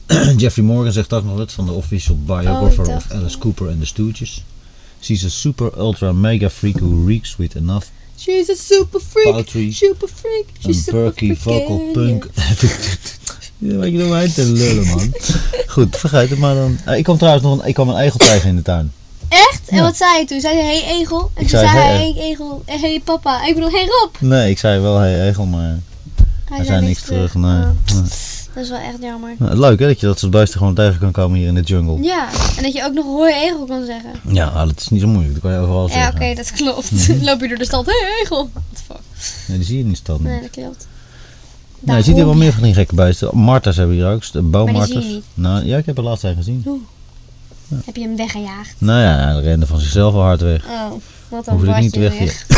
S3: Jeffrey Morgan zegt ook nog wat van de official biographer of Alice Cooper and the Stooges. She's a super ultra mega freak who reeks with enough
S2: She's a super freak.
S3: poetry
S2: Super freak. She's
S3: and
S2: super
S3: perky vocal
S2: freaking,
S3: punk. Ja, weet je nog mij te lullen, man. Goed, vergeet het maar dan. Ik kwam trouwens nog een egel tegen in de tuin.
S2: Echt? En
S3: Ja.
S2: wat zei je toen? Zei je hey egel? En
S3: Ik
S2: toen
S3: zei,
S2: zei hij
S3: hey,
S2: hey egel. Hey papa. Ik bedoel hey Rob.
S3: Nee, ik zei wel hey egel, maar hij zei niks terug. Nee.
S2: Oh,
S3: Nee.
S2: dat is wel echt jammer.
S3: Nou, leuk hè, dat je dat soort beesten gewoon tegen kan komen hier in de jungle.
S2: Ja, en dat je ook nog hoi egel kan zeggen.
S3: Ja, dat is niet zo moeilijk, dat kan je overal
S2: Ja,
S3: zeggen.
S2: oké, dat klopt. Loop je door de stad, hey egel. What the fuck?
S3: Nee, die zie je niet in de stad.
S2: Nee, dat klopt.
S3: Nee, je ziet hier wel meer van die gekke beesten. Marters hebben we hier ook, de boommarters.
S2: Maar die zie je niet.
S3: Nou, ja, ik heb er laatst een gezien.
S2: Ja. Heb je hem weggejaagd?
S3: Nou ja, hij rende van zichzelf wel hard weg.
S2: Oh, wat een
S3: Hoef ik niet
S2: watje
S3: weg.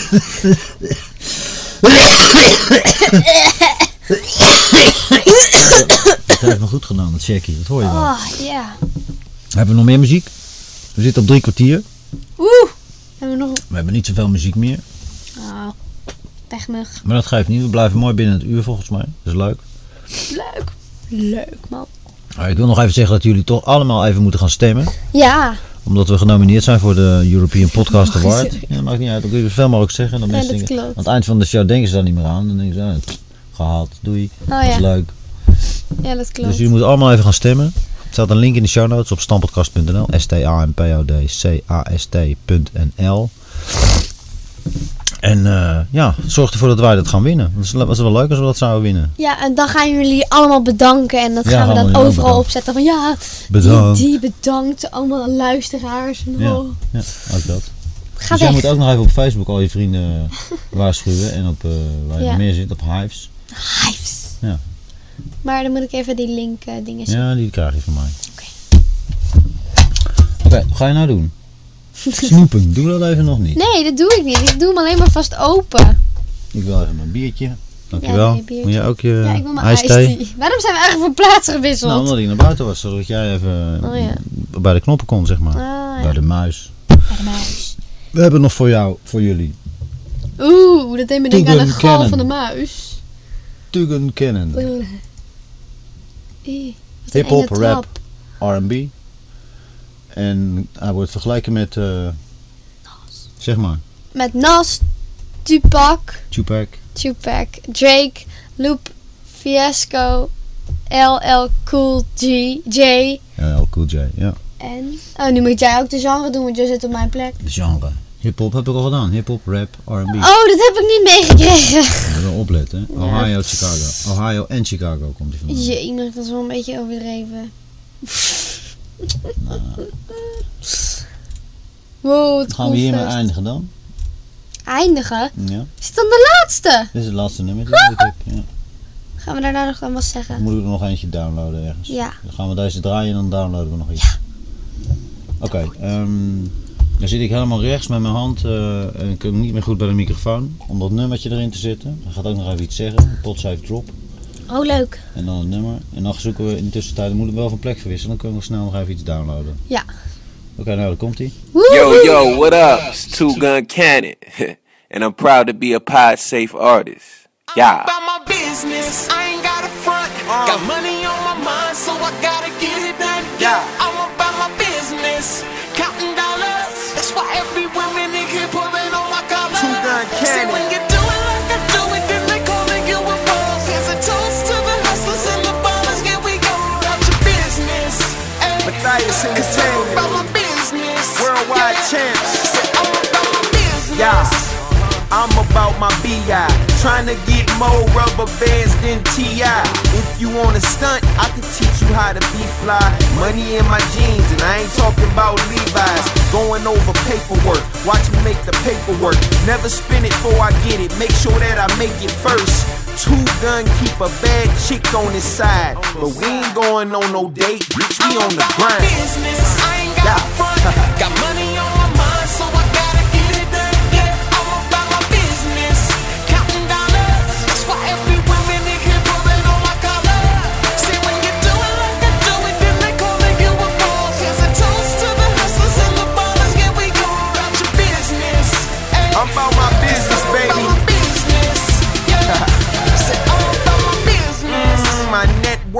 S3: Dat heeft me goed gedaan, dat checkie, dat hoor je wel.
S2: Oh, ja.
S3: Hebben we nog meer muziek? We zitten op 3 kwartier.
S2: Hebben we nog...
S3: We hebben niet zoveel muziek meer.
S2: Oh, pechmug.
S3: Maar dat geeft niet, we blijven mooi binnen het uur volgens mij. Dat is leuk.
S2: Leuk. Leuk, man.
S3: Maar ik wil nog even zeggen dat jullie toch allemaal even moeten gaan stemmen.
S2: Ja.
S3: Omdat we genomineerd zijn voor de European Podcast Award. Ja, maakt niet uit, dan kun je zoveel mogelijk zeggen. Dan mensen
S2: dat
S3: denken,
S2: klopt.
S3: aan het eind van de show denken ze daar niet meer aan. Dan denken ze, gehaald, doei.
S2: Oh,
S3: Dat is
S2: ja.
S3: leuk.
S2: Ja, dat klopt.
S3: Dus jullie moeten allemaal even gaan stemmen. Er staat een link in de show notes op stampodcast.nl. stampodcast.nl. En ja, zorg ervoor dat wij dat gaan winnen. Dat is wel leuk als we dat zouden winnen.
S2: Ja, en dan gaan jullie allemaal bedanken. En dat
S3: Ja,
S2: gaan we
S3: gaan
S2: dan
S3: we jullie
S2: overal
S3: bedanken.
S2: opzetten. Van ja,
S3: Bedankt.
S2: die bedankt. Allemaal luisteraars. En
S3: Ja,
S2: oh.
S3: ja, ook dat.
S2: Ga
S3: Dus jij
S2: weg.
S3: moet ook nog even op Facebook al je vrienden waarschuwen. En op waar je
S2: Ja.
S3: nog meer zit, op Hives.
S2: Hives.
S3: Ja.
S2: Maar dan moet ik even die link dingen zien.
S3: Ja, die krijg je van mij. Oké, wat ga je nou doen? Snoepen, doen we dat even nog niet?
S2: Nee, dat doe ik niet. Ik doe hem alleen maar vast open.
S3: Ik wil even mijn biertje. Dankjewel.
S2: Ja, nee, biertje.
S3: Moet jij ook je
S2: Ja, ik wil mijn
S3: ijsthee?
S2: ijsthee. Waarom zijn we eigenlijk van plaats gewisseld?
S3: Nou, omdat ik naar buiten was, zodat jij even
S2: Oh, ja.
S3: bij de knoppen kon, zeg maar.
S2: Ah, ja.
S3: Bij de muis.
S2: Bij de muis.
S3: We hebben nog voor jou, voor jullie.
S2: Oeh, dat deed me denken aan de
S3: Tuggen
S2: gal
S3: Cannon.
S2: van de muis.
S3: Tuggen Cannon.
S2: Wat een
S3: Hip-hop,
S2: enge
S3: rap,
S2: trap.
S3: R&B. En hij wordt vergeleken met, zeg maar,
S2: Met Nas, Tupac,
S3: Tupac.
S2: Drake, Loop, Fiasco, LL Cool J.
S3: LL Cool J, ja.
S2: En... Oh, nu moet jij ook de genre doen, want jij zit op mijn plek.
S3: De genre. Hip-hop heb ik al gedaan. Hip-hop, rap, R&B.
S2: Oh, dat heb ik niet meegekregen.
S3: Je moet wel opletten. Hè? Ohio, Chicago. Ohio en Chicago komt hij vandaan.
S2: Jee, dat is wel een beetje overdreven. Wow, wat
S3: Gaan we hiermee
S2: cool.
S3: eindigen dan?
S2: Eindigen?
S3: Ja.
S2: Is het dan de laatste?
S3: Dit is het laatste nummer dat ik heb. Ja.
S2: Gaan we daarna nog wat zeggen?
S3: Dan moeten we er nog eentje downloaden ergens.
S2: Ja.
S3: Dan gaan we deze draaien en dan downloaden we nog iets. Oké, dan zit ik helemaal rechts met mijn hand. En ik kom niet meer goed bij de microfoon. Om dat nummertje erin te zetten. Hij gaat ook nog even iets zeggen. Podsafe drop.
S2: Oh, leuk.
S3: En dan het nummer. En dan zoeken we in de tussentijd. Dan moeten we wel van plek verwisselen. Dan kunnen we snel nog even iets downloaden.
S2: Ja.
S3: Oké, nou, daar komt ie.
S10: Yo, what up? It's Two Gun Cannon. And I'm proud to be a pod safe artist. Yeah.
S5: About my business, I ain't got a front. Got money on my mind, so I gotta get it done. Yeah, I'm about my business, counting dollars. That's why every woman in here pulling on my collar.
S7: Two Gun
S5: See,
S7: Cannon.
S5: when you do it like I do it, then they calling you a boss. Here's a toast to the hustlers and the ballers. Yeah, we go about your business. Ay,
S7: Matthias
S5: 'cause I'm
S7: Entertainment.
S5: about my business.
S7: Worldwide champs.
S5: I'm about my business.
S7: Yeah. I'm about my BI, trying to get more rubber bands than T.I. If you wanna stunt, I can teach you how to be fly. Money in my jeans, and I ain't talking about Levi's. Going over paperwork, watch me make the paperwork. Never spin it before I get it, make sure that I make it first. Two Gun keep a bad chick on his side, but we ain't going on no date, bitch, we on the grind.
S5: Business, I ain't got a front. Got money on my mind, so I gotta get it done. Yeah, I'm about my business, counting dollars. That's why every woman in here pulling on my collar. See, when you do it like I do it, then they calling you a boss. Here's a toast to the hustlers and the ballers. Yeah, we go about your business. Ay,
S7: I'm about my business,
S5: I'm
S7: baby.
S5: about my business. Yeah, say I'm about my business.
S7: My network is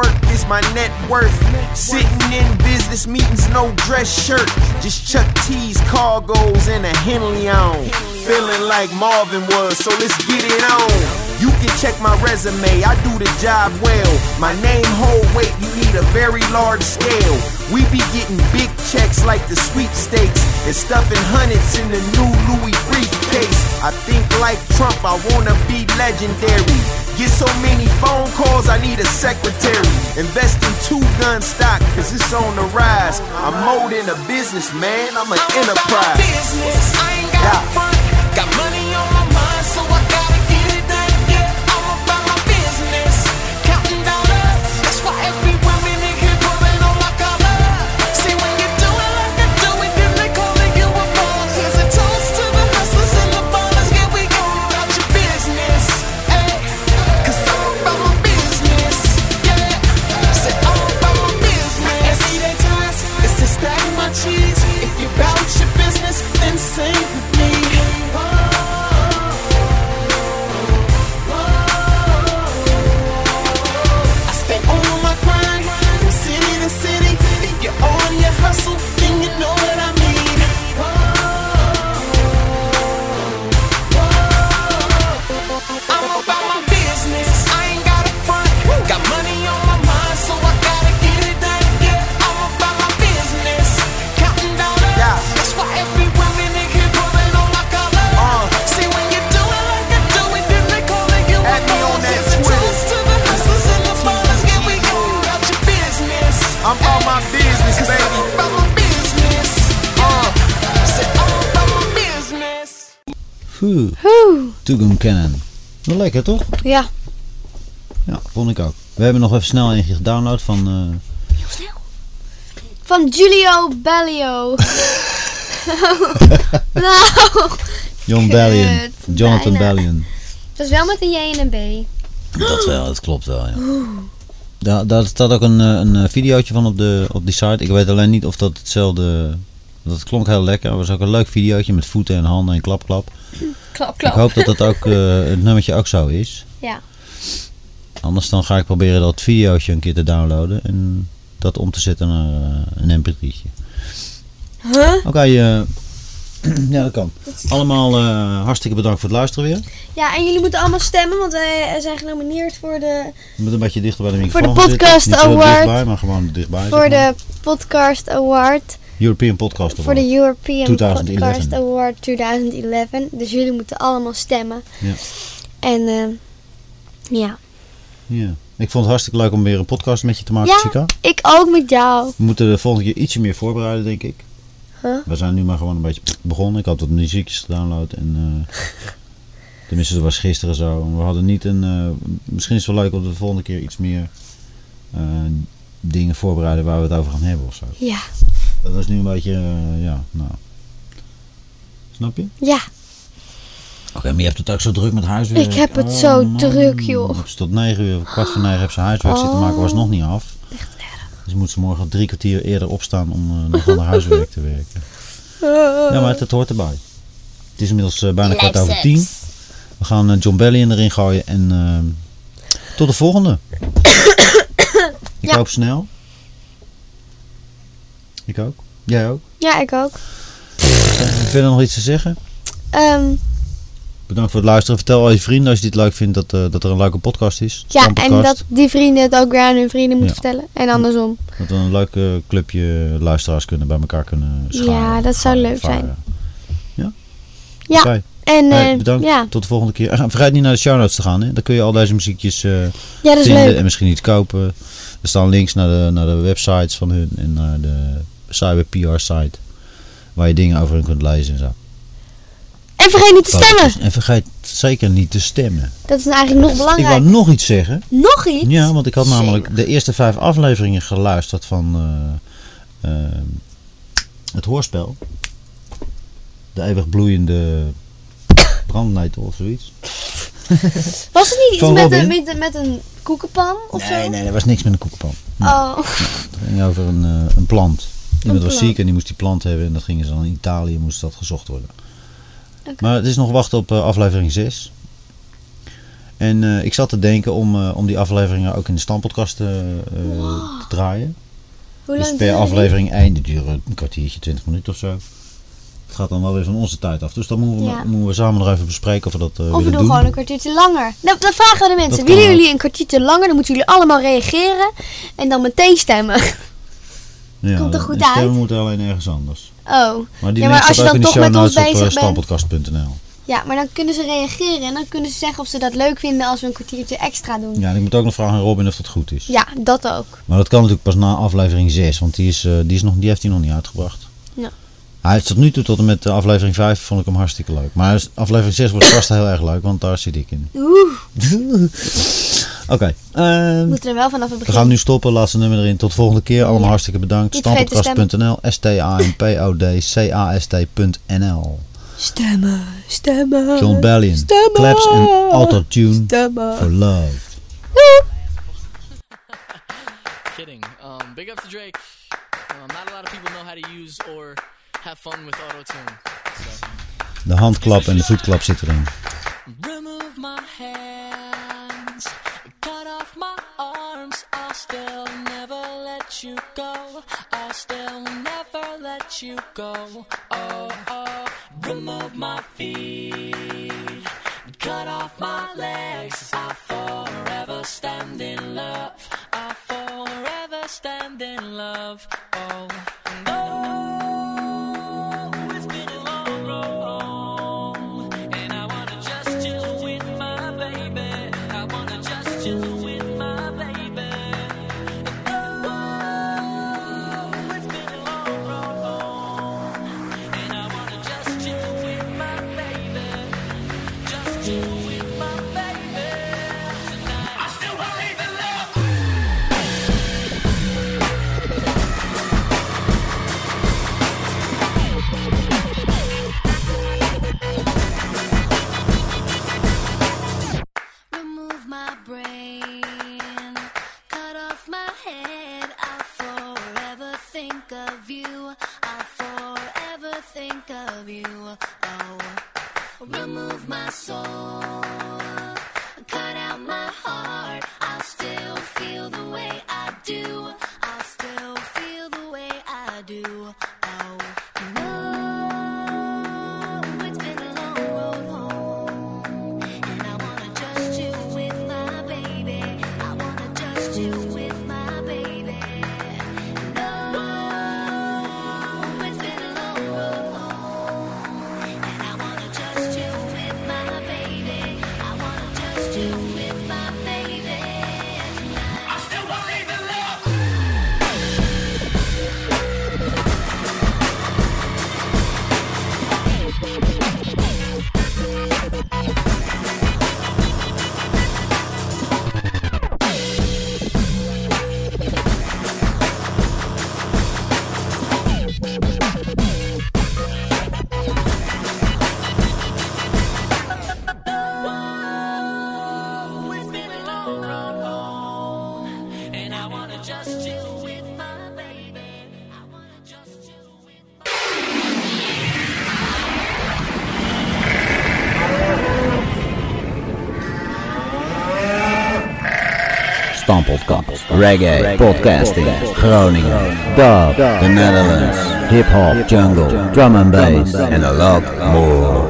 S11: my net worth. Sitting in business meetings, no dress shirt. Just Chuck T's, cargos, and a Henley on. Feeling like Marvin was, so let's get it on. You can check my resume, I do the job well. My name hold weight, you need a very large scale. We be getting big checks like the sweepstakes and stuffing hundreds in the new Louis briefcase. I think like Trump, I wanna be legendary. Get so many phone calls, I need a secretary. Invest in 2-gun stock, cause it's on the rise. I'm more than a business, man, I'm an enterprise.
S5: Business, I ain't got fun. Got money on my mind, so I gotta get it done. Yeah, I'm about my business. Counting dollars, that's why every woman in here pulling on my collar. See, when you do it like I do it, then they calling you a boss. Here's a toast to the hustlers and the ballers. Yeah, we go about your business. Hey, cause I'm about my business. Yeah, said I'm about my business. Everyday task is to stack my cheese. If you bout your business, then sing with me. Hustle, then you know what I mean. I'm about my business, I ain't got a front. Got money on my mind, so I gotta get it done. Yeah, I'm about my business. Counting dollars, that's why every woman in here pulling on my collar. See, when you do it like I do it, then they calling you a boss. It's a toast to the hustlers and the ballers. Yeah, we go about your business.
S11: I'm all my business, baby.
S3: Two-Gun Canon. Wel lekker, toch?
S2: Ja.
S3: Ja, vond ik ook. We hebben nog even snel eentje gedownload van...
S2: Heel snel. Van Giulio Bellio. Nou.
S3: John Bellion. Jonathan Bellion.
S2: Dat is wel met een J en een B.
S3: Dat wel, dat klopt wel, ja. Daar staat ook een videootje van op die site. Ik weet alleen niet of dat hetzelfde... Dat klonk heel lekker. Het was ook een leuk videootje met voeten en handen en klap, klap.
S2: Klap, klap.
S3: Ik hoop dat dat ook het nummertje ook zo is.
S2: Ja.
S3: Anders dan ga ik proberen dat videootje een keer te downloaden. En dat om te zetten naar een mp3'tje.
S2: Huh?
S3: Oké, ja dat kan. Allemaal hartstikke bedankt voor het luisteren weer.
S2: Ja, en jullie moeten allemaal stemmen, want wij zijn genomineerd voor de...
S3: Je moet een beetje dichter bij de microfoon
S2: voor de Podcast
S3: zitten.
S2: Award.
S3: Niet zo dichtbij, maar gewoon dichtbij.
S2: Voor de Podcast Award.
S3: European Podcast Award.
S2: Voor de European
S3: 2011.
S2: Podcast Award 2011. Dus jullie moeten allemaal stemmen.
S3: Ja.
S2: En ja.
S3: Ja. Ik vond het hartstikke leuk om weer een podcast met je te maken, Chica.
S2: Ik ook met jou.
S3: We moeten de volgende keer ietsje meer voorbereiden, denk ik.
S2: Huh?
S3: We zijn nu maar gewoon een beetje begonnen. Ik had wat muziekjes gedownload en tenminste dat was gisteren zo. We hadden niet een... misschien is het wel leuk om de volgende keer iets meer dingen voorbereiden waar we het over gaan hebben of zo.
S2: Ja.
S3: Dat is nu een beetje, ja, nou. Snap je?
S2: Ja.
S3: Oké, maar je hebt het ook zo druk met huiswerk.
S2: Ik heb het zo druk, joh.
S3: Heb ze tot 9 uur, 8:45 heb ze huiswerk zitten maken, was nog niet af.
S2: Echt erg.
S3: Dus moet ze morgen 3 kwartier eerder opstaan om nog aan haar huiswerk te werken. Ja, maar het hoort erbij. Het is inmiddels bijna 10:15. We gaan John Bellion erin gooien en tot de volgende. Ik hoop snel. Ik ook. Jij ook?
S2: Ja, ik ook.
S3: Verder nog iets te zeggen? Bedankt voor het luisteren. Vertel al je vrienden als je dit leuk vindt dat er een leuke podcast is.
S2: Ja, en dat die vrienden het ook weer aan hun vrienden moeten vertellen. En andersom.
S3: Dat we een leuk clubje luisteraars bij elkaar kunnen scharen.
S2: Ja, dat zou leuk zijn.
S3: Ja?
S2: Ja.
S3: Okay.
S2: En
S3: bedankt.
S2: Ja.
S3: Tot de volgende keer. Vergeet niet naar de show notes te gaan. Hè? Dan kun je al deze muziekjes
S2: ja, dat is
S3: vinden
S2: leuk.
S3: En misschien iets kopen. Er staan links naar de websites van hun en naar de Cyber PR site. Waar je dingen over hun kunt lezen en zo.
S2: En vergeet niet te stemmen.
S3: En vergeet zeker niet te stemmen.
S2: Dat is eigenlijk nog belangrijk.
S3: Ik wou nog iets zeggen.
S2: Nog iets?
S3: Ja, want ik had namelijk de eerste 5 afleveringen geluisterd van het hoorspel. De eeuwig bloeiende brandnetel of zoiets.
S2: Was het niet iets met een koekenpan of zo?
S3: Nee, er was niks met een koekenpan. Nee.
S2: Oh.
S3: Nee, het ging over een plant. Iemand was ziek en die moest die plant hebben. En dat gingen ze dan in Italië, moest dat gezocht worden. Okay. Maar het is nog wachten op aflevering 6. En ik zat te denken om die afleveringen ook in de Stampodcast te draaien.
S2: Hoe lang
S3: dus per aflevering 1, die duren een kwartiertje, 20 minuten of zo. Het gaat dan wel weer van onze tijd af. Dus dan moeten we samen nog even bespreken of we dat willen doen.
S2: Of we doen gewoon een kwartiertje langer. Dan vragen we de mensen, willen jullie een kwartiertje langer? Dan moeten jullie allemaal reageren. En dan meteen stemmen.
S3: Ja,
S2: komt er goed uit?
S3: Stemmen moeten alleen ergens anders.
S2: Oh.
S3: Maar die
S2: maar als je dan toch met ons bezig
S3: op
S2: bent.
S3: Stampodcast.nl.
S2: Ja, maar dan kunnen ze reageren. En dan kunnen ze zeggen of ze dat leuk vinden als we een kwartiertje extra doen.
S3: Ja, en ik moet ook nog vragen aan Robin of dat goed is.
S2: Ja, dat ook.
S3: Maar dat kan natuurlijk pas na aflevering 6. Want die heeft hij nog niet uitgebracht.
S2: Ja.
S3: Hij is tot nu toe tot en met aflevering 5 vond ik hem hartstikke leuk. Maar aflevering 6 wordt vast heel erg leuk, want daar zit ik in. Oké.
S2: We moeten er wel vanaf het begin.
S3: We gaan nu stoppen, laatste nummer erin. Tot de volgende keer. Allemaal hartstikke bedankt. Stampodcast.nl STANPODCAST.nl
S2: Stemmen.
S3: John Bellion.
S2: Stemmen.
S3: Claps and Auto-Tune for love.
S6: Kidding. Big up to Drake. Not a lot of people know how to use or have fun with auto-tune. So.
S3: De handklap en de voetklap zit erin.
S5: Remove my hands, cut off my arms. I'll still never let you go. I'll still never let you go. Oh, oh. Remove my feet, cut off my legs. I'll forever stand in love. I'll forever stand in love. Oh, oh, it's been a long road, and I wanna just chill with my baby. I wanna just chill with my baby. Oh, it's been a long road, and I wanna just chill with my baby. Just chill with my baby tonight. I still believe in love.
S9: Remove my brain, cut off my head. I'll forever think of you. I'll forever think of you. Oh, remove my soul, cut out my heart. I'll still feel the way I do. I'll still feel the way I do. Oh, no, it's been a long road home, and I wanna just chill with my baby. I wanna just chill with my baby. No, it's been a long road home, and I wanna just chill with my baby. I wanna just chill with my baby tonight.
S5: I still believe in love. Oh, it's been a long road home, and I wanna just chill with my baby. I wanna just chill with
S1: Stampodcast, reggae, podcasting, Groningen, dub, the Netherlands, hip hop, jungle, drum and bass, and a lot more.